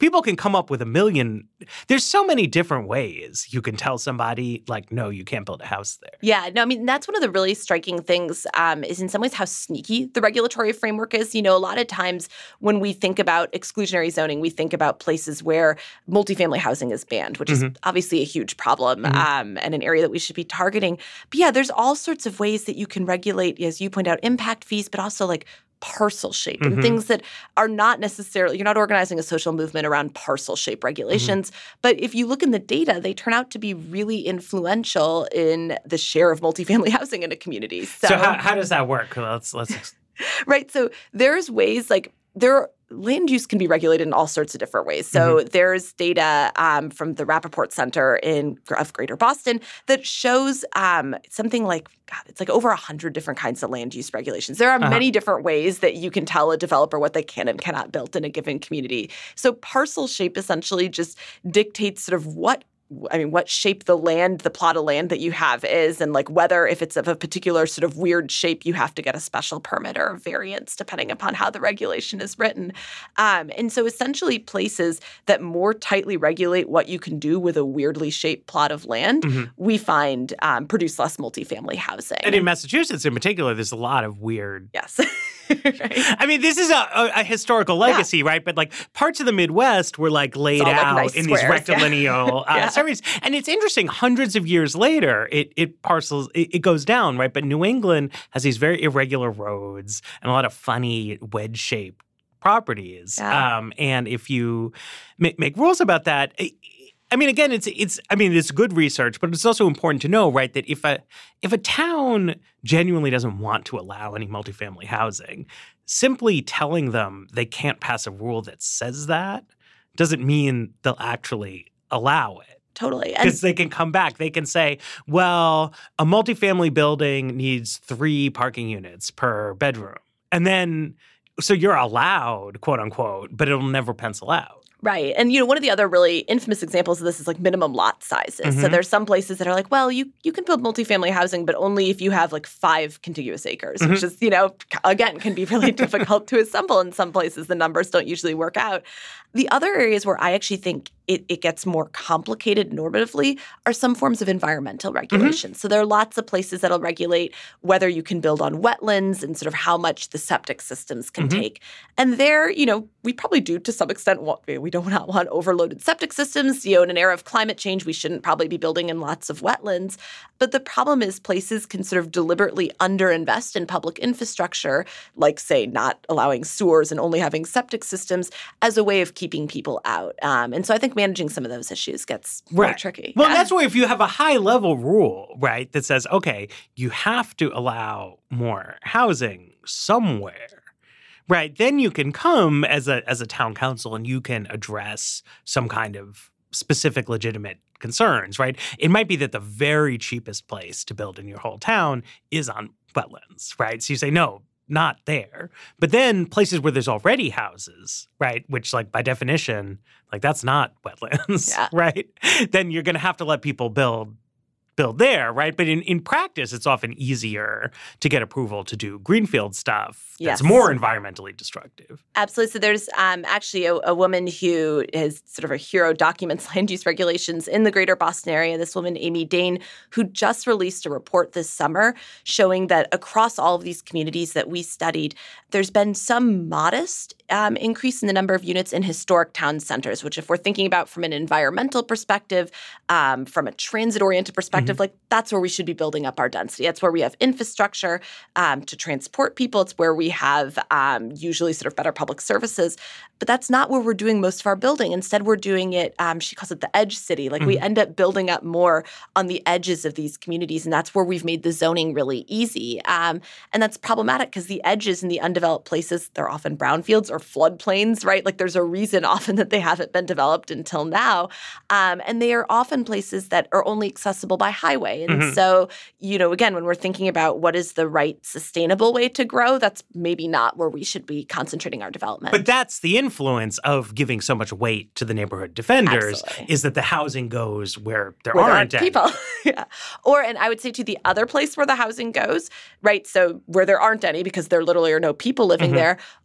people can come up with a million. There's so many different ways you can tell somebody, like, no, you can't build a house there. Yeah, no, I mean, that's one of the really striking things um, is in some ways how sneaky the regulatory framework is. You know, a lot of times when we think about exclusionary zoning, we think about places where multifamily housing is banned, which mm-hmm. is obviously a huge problem mm-hmm. um, and an area that we should be targeting. But yeah, there's all sorts of ways that you can regulate, as you point out, impact fees, but also like parcel shape and mm-hmm. things that are not necessarily, you're not organizing a social movement around parcel shape regulations. Mm-hmm. But if you look in the data, they turn out to be really influential in the share of multifamily housing in a community. So, so how, how does that work? Let's, let's... Right. So there's ways like there are, land use can be regulated in all sorts of different ways. So mm-hmm. there's data um, from the Rappaport Center in of Greater Boston that shows um, something like, God, it's like over one hundred different kinds of land use regulations. There are uh-huh. many different ways that you can tell a developer what they can and cannot build in a given community. So parcel shape essentially just dictates sort of what I mean, what shape the land, the plot of land that you have is, and like whether if it's of a particular sort of weird shape, you have to get a special permit or a variance depending upon how the regulation is written. Um, and so essentially places that more tightly regulate what you can do with a weirdly shaped plot of land, mm-hmm. we find um, produce less multifamily housing. And in Massachusetts in particular, there's a lot of weird. Yes. Right. I mean, this is a, a, a historical legacy, yeah. right? But like parts of the Midwest were like laid all, out like, nice in squares, these rectilineal yeah. uh, surveys. And it's interesting, hundreds of years later, it it parcels, it, it goes down, right? But New England has these very irregular roads and a lot of funny wedge-shaped properties. Yeah. Um, and if you make, make rules about that, it, I mean, again, it's it's. I mean, it's good research, but it's also important to know, right, that if a if a town genuinely doesn't want to allow any multifamily housing, simply telling them they can't pass a rule that says that doesn't mean they'll actually allow it. Totally. Because they can come back. They can say, well, a multifamily building needs three parking units per bedroom, and then so you're allowed, quote unquote, but it'll never pencil out. Right. And, you know, one of the other really infamous examples of this is like minimum lot sizes. Mm-hmm. So there's some places that are like, well, you you can build multifamily housing, but only if you have like five contiguous acres, mm-hmm. which is, you know, again, can be really difficult to assemble. In some places, the numbers don't usually work out. The other areas where I actually think it, it gets more complicated normatively are some forms of environmental regulation. Mm-hmm. So there are lots of places that'll regulate whether you can build on wetlands and sort of how much the septic systems can mm-hmm. take. And there, you know, we probably do to some extent want, we don't not want overloaded septic systems. You know, in an era of climate change, we shouldn't probably be building in lots of wetlands. But the problem is places can sort of deliberately underinvest in public infrastructure, like, say, not allowing sewers and only having septic systems as a way of keeping people out. Um, and so I think managing some of those issues gets right. more tricky. Well, yeah. that's why if you have a high-level rule, right, that says, okay, you have to allow more housing somewhere, right, then you can come as a as a town council and you can address some kind of specific legitimate concerns, right? It might be that the very cheapest place to build in your whole town is on wetlands, right? So you say, no, not there. But then places where there's already houses, right, which like by definition, like that's not wetlands, yeah. right? Then you're going to have to let people build build there, right? But in, in practice, it's often easier to get approval to do greenfield stuff that's yes. more environmentally destructive. Absolutely. So there's um, actually a, a woman who is sort of a hero, documents land use regulations in the greater Boston area, this woman, Amy Dane, who just released a report this summer showing that across all of these communities that we studied, there's been some modest um, increase in the number of units in historic town centers, which if we're thinking about from an environmental perspective, um, from a transit-oriented perspective, Mm-hmm. like that's where we should be building up our density. That's where we have infrastructure um, to transport people. It's where we have um, usually sort of better public services. But that's not where we're doing most of our building. Instead, we're doing it, um, she calls it the edge city. Like mm-hmm. we end up building up more on the edges of these communities. And that's where we've made the zoning really easy. Um, and that's problematic because the edges in the undeveloped places, they're often brownfields or floodplains, right? Like there's a reason often that they haven't been developed until now. Um, and they are often places that are only accessible by highway. And mm-hmm. so, you know, again, when we're thinking about what is the right sustainable way to grow, that's maybe not where we should be concentrating our development. But that's the influence of giving so much weight to the neighborhood defenders Absolutely. Is that the housing goes where there where aren't, there aren't people. yeah. Or, and I would say to the other place where the housing goes, right? So where there aren't any because there literally are no people living mm-hmm. there,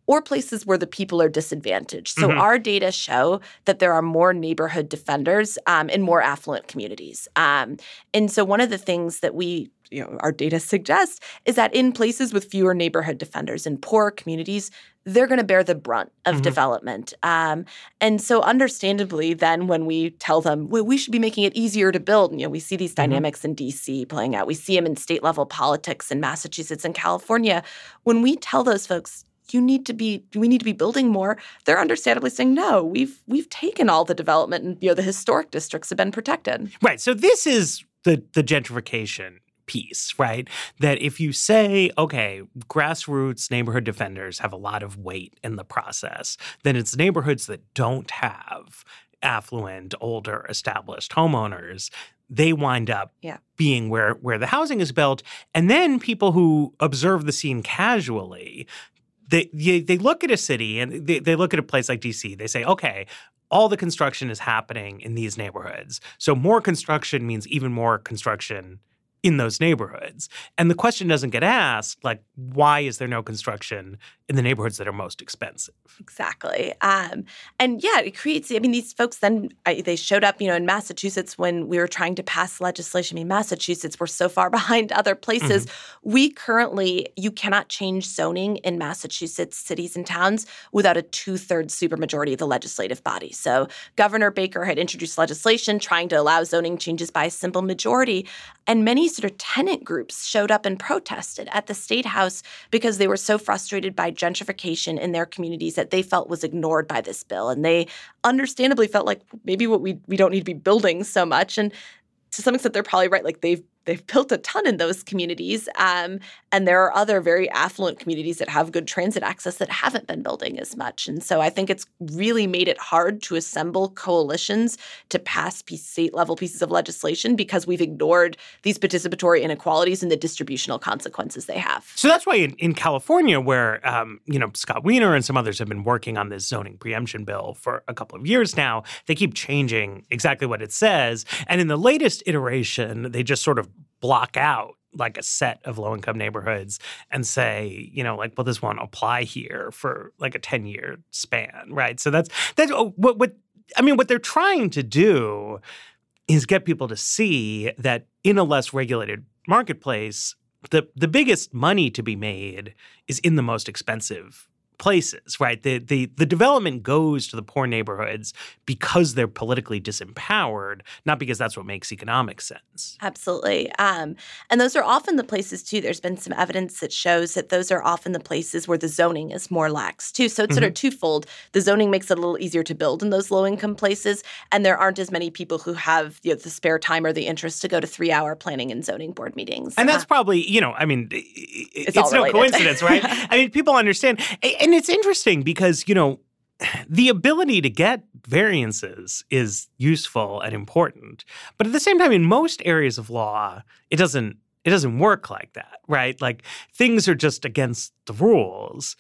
or places where the people are disadvantaged. So Mm-hmm. our data show that there are more neighborhood defenders um, in more affluent communities. Um, and so one of the things that we you know, our data suggests is that in places with fewer neighborhood defenders, in poor communities, they're going to bear the brunt of Mm-hmm. development. Um, and so understandably, then when we tell them, well, we should be making it easier to build, you know, we see these dynamics mm-hmm. in D C playing out. We see them in state level politics in Massachusetts and California. When we tell those folks, you need to be, we need to be building more, they're understandably saying, no, we've we've taken all the development and, you know, the historic districts have been protected. Right. So this is the the gentrification piece, right? That if you say, okay, grassroots neighborhood defenders have a lot of weight in the process, then it's neighborhoods that don't have affluent, older, established homeowners. They wind up yeah. being where, where the housing is built. And then people who observe the scene casually, they they look at a city and they, they look at a place like D C. They say, okay, all the construction is happening in these neighborhoods. So more construction means even more construction in those neighborhoods. And the question doesn't get asked, like, why is there no construction in the neighborhoods that are most expensive? Exactly. Um, and yeah, it creates, I mean, these folks then, I, they showed up, you know, in Massachusetts when we were trying to pass legislation. I mean, Massachusetts, we're so far behind other places. Mm-hmm. We currently, you cannot change zoning in Massachusetts cities and towns without a two-thirds supermajority of the legislative body. So Governor Baker had introduced legislation trying to allow zoning changes by a simple majority. And many sort of tenant groups showed up and protested at the State House because they were so frustrated by gentrification in their communities that they felt was ignored by this bill. And they understandably felt like maybe what we we don't need to be building so much. And to some extent, they're probably right. Like they've they've built a ton in those communities. Um, and there are other very affluent communities that have good transit access that haven't been building as much. And so I think it's really made it hard to assemble coalitions to pass state-level pieces of legislation because we've ignored these participatory inequalities and the distributional consequences they have. So that's why in, in California, where um, you know Scott Wiener and some others have been working on this zoning preemption bill for a couple of years now, they keep changing exactly what it says. And in the latest iteration, they just sort of block out like a set of low-income neighborhoods and say, you know, like, well, this won't apply here for like a ten-year span, right? So that's that's what what I mean. What they're trying to do is get people to see that in a less regulated marketplace, the the biggest money to be made is in the most expensive places, right? The, the the development goes to the poor neighborhoods because they're politically disempowered, not because that's what makes economic sense. Absolutely. Um, and those are often the places, too. There's been some evidence that shows that those are often the places where the zoning is more lax, too. So it's mm-hmm. sort of twofold. The zoning makes it a little easier to build in those low-income places, and there aren't as many people who have you know, the spare time or the interest to go to three-hour planning and zoning board meetings. And that's uh, probably, you know, I mean, it's, it's no related. coincidence, right? I mean, people understand. And it's interesting because, you know, the ability to get variances is useful and important. But at the same time, in most areas of law, it doesn't it doesn't work like that, right? Like things are just against the rules.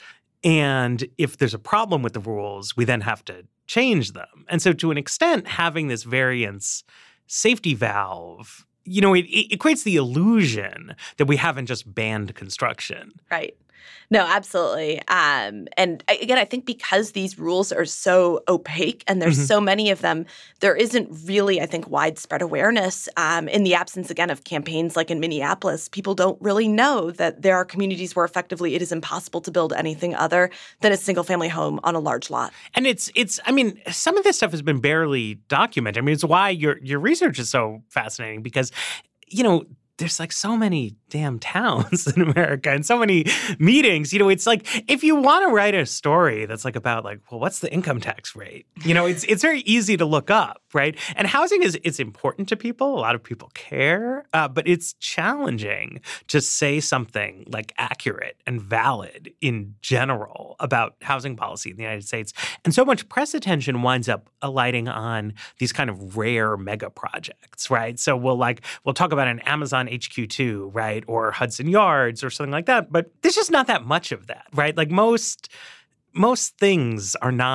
And if there's a problem with the rules, we then have to change them. And so to an extent, having this variance safety valve, you know, it, it creates the illusion that we haven't just banned construction. Right. No, absolutely. Um, and again, I think because these rules are so opaque and there's mm-hmm. so many of them, there isn't really, I think, widespread awareness. Um, in the absence, again, of campaigns like in Minneapolis, people don't really know that there are communities where effectively it is impossible to build anything other than a single-family home on a large lot. And it's, it's. I mean, some of this stuff has been barely documented. I mean, it's why your your research is so fascinating because, you know, there's like so many damn towns in America and so many meetings. You know, it's like if you want to write a story that's like about like, well, what's the income tax rate? You know, it's it's very easy to look up, right? And housing is it's important to people. A lot of people care, uh, but it's challenging to say something like accurate and valid in general about housing policy in the United States. And so much press attention winds up alighting on these kind of rare mega projects, right? So we'll like we'll talk about an Amazon H Q two, right? Or Hudson Yards or something like that. But there's just not that much of that, right? Like most most things are not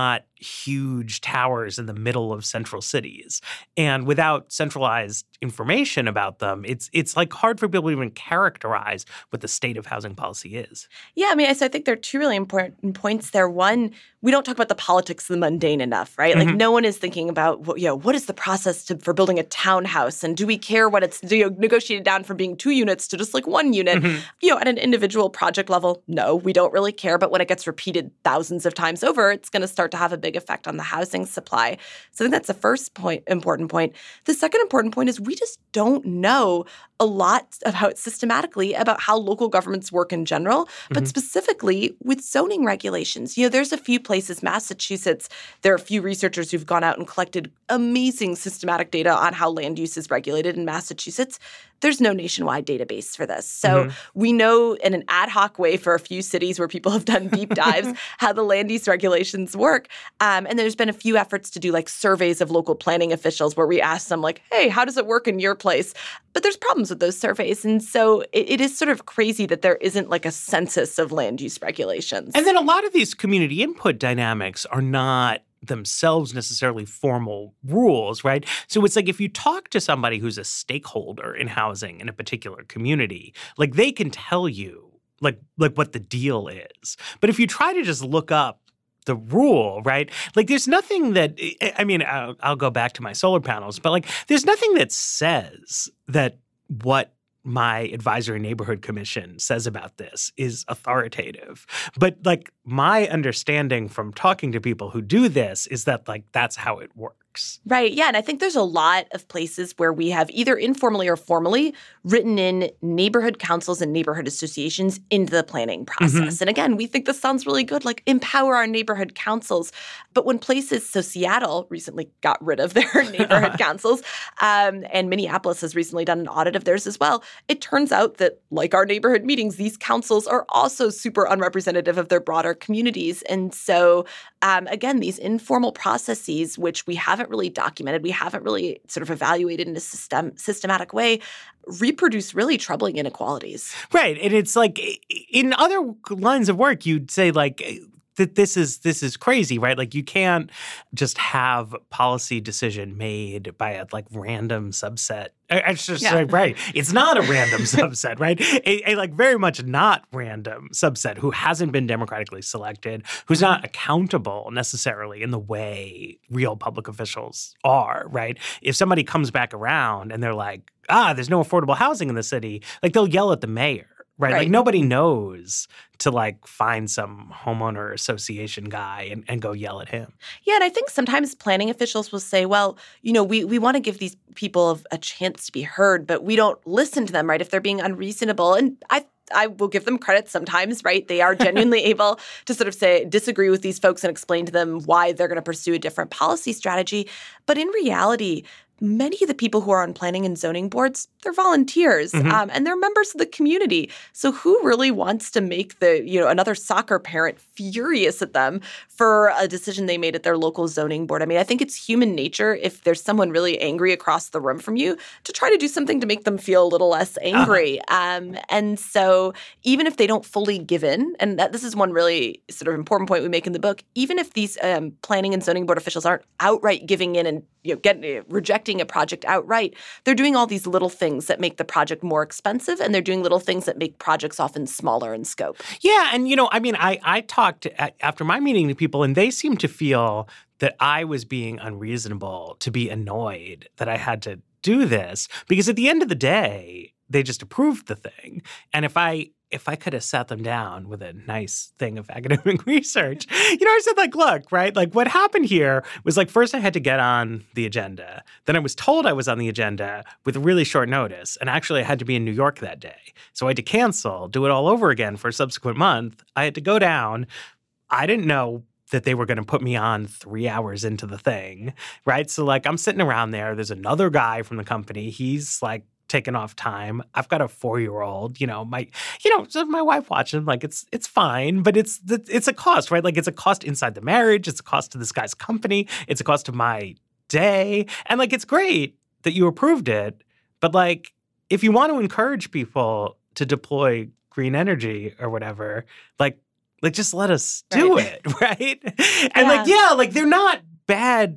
huge towers in the middle of central cities. And without centralized information about them, it's it's like hard for people to even characterize what the state of housing policy is. Yeah, I mean, so I think there are two really important points there. One, we don't talk about the politics of the mundane enough, right? Mm-hmm. Like no one is thinking about, you know, what is the process to, for building a townhouse? And do we care what it's, you know, negotiated down from being two units to just like one unit? Mm-hmm. You know, at an individual project level, no, we don't really care. But when it gets repeated thousands of times over, it's going to start to have a big effect on the housing supply. So I think that's the first point, important point. The second important point is we just don't know a lot about systematically about how local governments work in general, but mm-hmm. specifically with zoning regulations. You know, there's a few places, Massachusetts, there are a few researchers who've gone out and collected amazing systematic data on how land use is regulated in Massachusetts. There's no nationwide database for this. So mm-hmm. we know in an ad hoc way for a few cities where people have done deep dives how the land use regulations work. Um, and there's been a few efforts to do like surveys of local planning officials where we ask them like, hey, how does it work in your place? But there's problems with those surveys. And so it, it is sort of crazy that there isn't like a census of land use regulations. And then a lot of these community input dynamics are not themselves necessarily formal rules, right? So it's like if you talk to somebody who's a stakeholder in housing in a particular community, like they can tell you like like what the deal is. But if you try to just look up the rule, right? Like there's nothing that, I mean, I'll, I'll go back to my solar panels, but like there's nothing that says that what my advisory neighborhood commission says about this is authoritative. But like my understanding from talking to people who do this is that like that's how it works. Right. Yeah. And I think there's a lot of places where we have either informally or formally written in neighborhood councils and neighborhood associations into the planning process. Mm-hmm. And again, we think this sounds really good, like empower our neighborhood councils. But when places, so Seattle recently got rid of their neighborhood councils, um, and Minneapolis has recently done an audit of theirs as well. It turns out that, like our neighborhood meetings, these councils are also super unrepresentative of their broader communities. And so, um, again, these informal processes, which we haven't really documented, we haven't really sort of evaluated in a system, systematic way, reproduce really troubling inequalities. Right. And it's like in other lines of work, you'd say like, that this is this is crazy, right? Like you can't just have policy decision made by a like random subset. It's just yeah. like, right. It's not a random subset, right? A, a like very much not random subset who hasn't been democratically selected, who's not accountable necessarily in the way real public officials are, right? If somebody comes back around and they're like, ah, there's no affordable housing in the city, like they'll yell at the mayor. Right? right. Like nobody knows to like find some homeowner association guy and, and go yell at him. Yeah. And I think sometimes planning officials will say, well, you know, we, we want to give these people a chance to be heard, but we don't listen to them, right? If they're being unreasonable. And I I will give them credit sometimes, right? They are genuinely able to sort of say, disagree with these folks and explain to them why they're going to pursue a different policy strategy. But in reality, many of the people who are on planning and zoning boards, they're volunteers, mm-hmm. um, and they're members of the community. So who really wants to make the, you know, another soccer parent furious at them for a decision they made at their local zoning board? I mean, I think it's human nature, if there's someone really angry across the room from you, to try to do something to make them feel a little less angry. Uh-huh. Um, and so even if they don't fully give in, and that, this is one really sort of important point we make in the book, even if these um, planning and zoning board officials aren't outright giving in and, you know, getting rejecting a project outright, they're doing all these little things that make the project more expensive, and they're doing little things that make projects often smaller in scope. Yeah, and you know, I mean, I I talked after my meeting to people, and they seemed to feel that I was being unreasonable, to be annoyed that I had to do this, because at the end of the day, they just approved the thing, and if I if I could have sat them down with a nice thing of academic research, you know, I said, like, look, right, like what happened here was like first I had to get on the agenda. Then I was told I was on the agenda with really short notice. And actually I had to be in New York that day. So I had to cancel, do it all over again for a subsequent month. I had to go down. I didn't know that they were going to put me on three hours into the thing, right? So like I'm sitting around there. There's another guy from the company. He's like, taken off time. I've got a four-year-old, you know, my, you know, so my wife watching, like it's, it's fine, but it's, it's a cost, right? Like it's a cost inside the marriage. It's a cost to this guy's company. It's a cost to my day. And like, it's great that you approved it. But like, if you want to encourage people to deploy green energy or whatever, like Like, just let us do Right. it, right? And like, Yeah. yeah, like they're not bad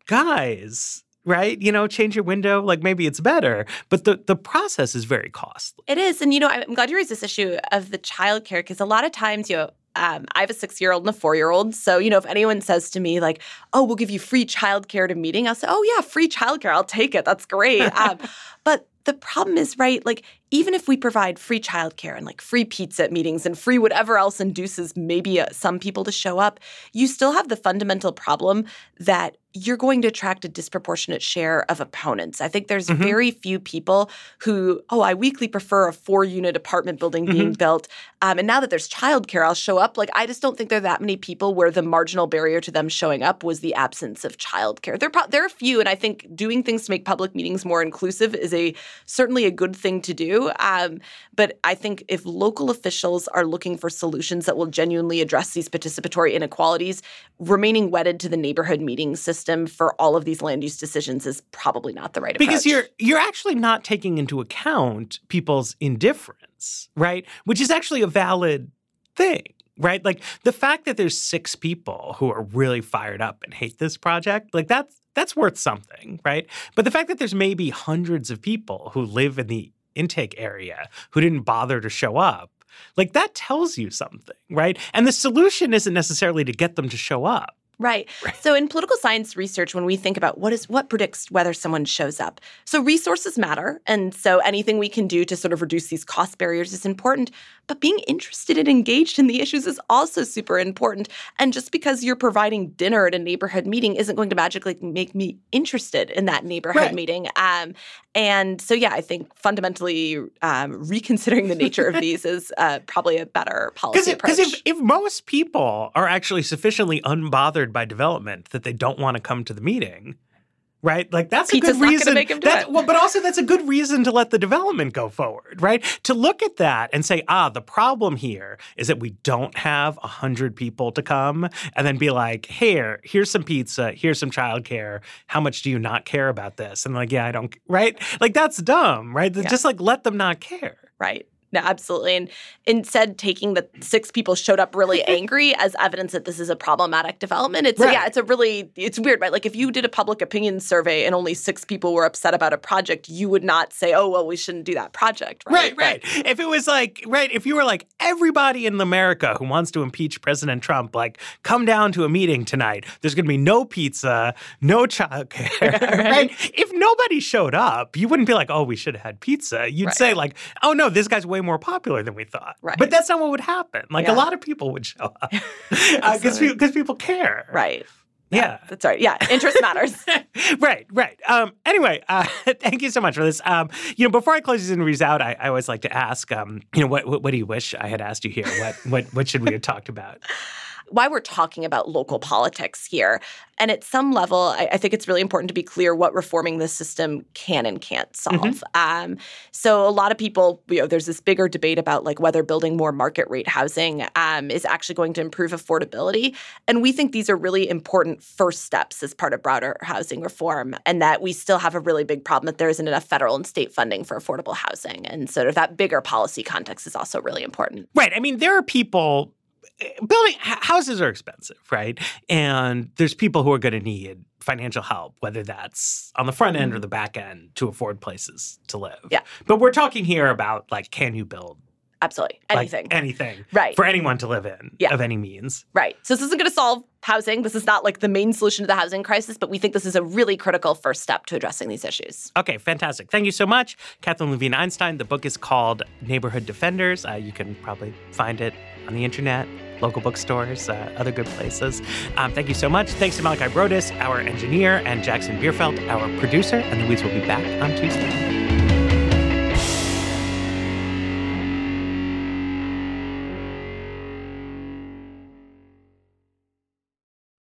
guys, right? You know, change your window, like maybe it's better. But the, the process is very costly. It is. And, you know, I'm glad you raised this issue of the childcare because a lot of times, you know, um, I have a six-year-old and a four-year-old. So, you know, if anyone says to me like, oh, we'll give you free childcare at a meeting, I'll say, oh, yeah, free childcare. I'll take it. That's great. um, but the problem is, right, like even if we provide free childcare and like free pizza at meetings and free whatever else induces maybe uh, some people to show up, you still have the fundamental problem that you're going to attract a disproportionate share of opponents. I think there's mm-hmm. very few people who, oh, I weakly prefer a four-unit apartment building being mm-hmm. built. Um, and now that there's childcare, I'll show up. Like, I just don't think there are that many people where the marginal barrier to them showing up was the absence of childcare. There, pro- there are few, and I think doing things to make public meetings more inclusive is a certainly a good thing to do. Um, but I think if local officials are looking for solutions that will genuinely address these participatory inequalities, remaining wedded to the neighborhood meeting system for all of these land use decisions is probably not the right approach. Because you're you're actually not taking into account people's indifference, right? Which is actually a valid thing, right? Like the fact that there's six people who are really fired up and hate this project, like that's that's worth something, right? But the fact that there's maybe hundreds of people who live in the intake area who didn't bother to show up, like that tells you something, right? And the solution isn't necessarily to get them to show up. Right. right. So in political science research, when we think about what is what predicts whether someone shows up, so resources matter. And so anything we can do to sort of reduce these cost barriers is important. But being interested and engaged in the issues is also super important. And just because you're providing dinner at a neighborhood meeting isn't going to magically make me interested in that neighborhood right. meeting. Um, and so, yeah, I think fundamentally um, reconsidering the nature of these is uh, probably a better policy approach. Because if, if most people are actually sufficiently unbothered by development that they don't want to come to the meeting, right? Like that's Pizza's a good reason. Not gonna make him do that's, it. Well, but also that's a good reason to let the development go forward, right? To look at that and say, ah, the problem here is that we don't have a hundred people to come, and then be like, here, here's some pizza, here's some childcare. How much do you not care about this? And like, yeah, I don't, right? Like that's dumb, right? Yeah. Just like let them not care, right? No, absolutely. And instead, taking the six people showed up really angry as evidence that this is a problematic development. It's right. yeah, it's a really it's weird, right? Like if you did a public opinion survey and only six people were upset about a project, you would not say, "Oh, well, we shouldn't do that project." Right, Right, right. But, if it was like right, if you were like everybody in America who wants to impeach President Trump, like come down to a meeting tonight. There's going to be no pizza, no childcare, right. right? If nobody showed up, you wouldn't be like, "Oh, we should have had pizza." You'd right. say like, "Oh no, this guy's way more popular than we thought." Right. But that's not what would happen. Like yeah. a lot of people would show up because uh, people, people care. Right. Yeah. yeah. That's right. Yeah. Interest matters. right, right. Um, anyway, uh, thank you so much for this. Um, you know, before I close these interviews out, I, I always like to ask, um, you know, what, what what do you wish I had asked you here? What what what should we have talked about? Why we're talking about local politics here. And at some level, I, I think it's really important to be clear what reforming the system can and can't solve. Mm-hmm. Um, so a lot of people, you know, there's this bigger debate about like whether building more market rate housing um, is actually going to improve affordability. And we think these are really important first steps as part of broader housing reform, and that we still have a really big problem that there isn't enough federal and state funding for affordable housing. And sort of that bigger policy context is also really important. Right. I mean, there are people building houses are expensive, right? And there's people who are going to need financial help, whether that's on the front end mm-hmm. or the back end, to afford places to live. Yeah. But we're talking here about like, can you build absolutely anything, like anything, right, for anyone to live in yeah. of any means, right? So this isn't going to solve housing. This is not like the main solution to the housing crisis, but we think this is a really critical first step to addressing these issues. Okay, fantastic. Thank you so much, Kathleen Levine Einstein. The book is called Neighborhood Defenders. Uh, you can probably find it on the internet, local bookstores, uh, other good places. Um, thank you so much. Thanks to Malachi Brodus, our engineer, and Jackson Bierfeld, our producer. And the Weeds will be back on Tuesday.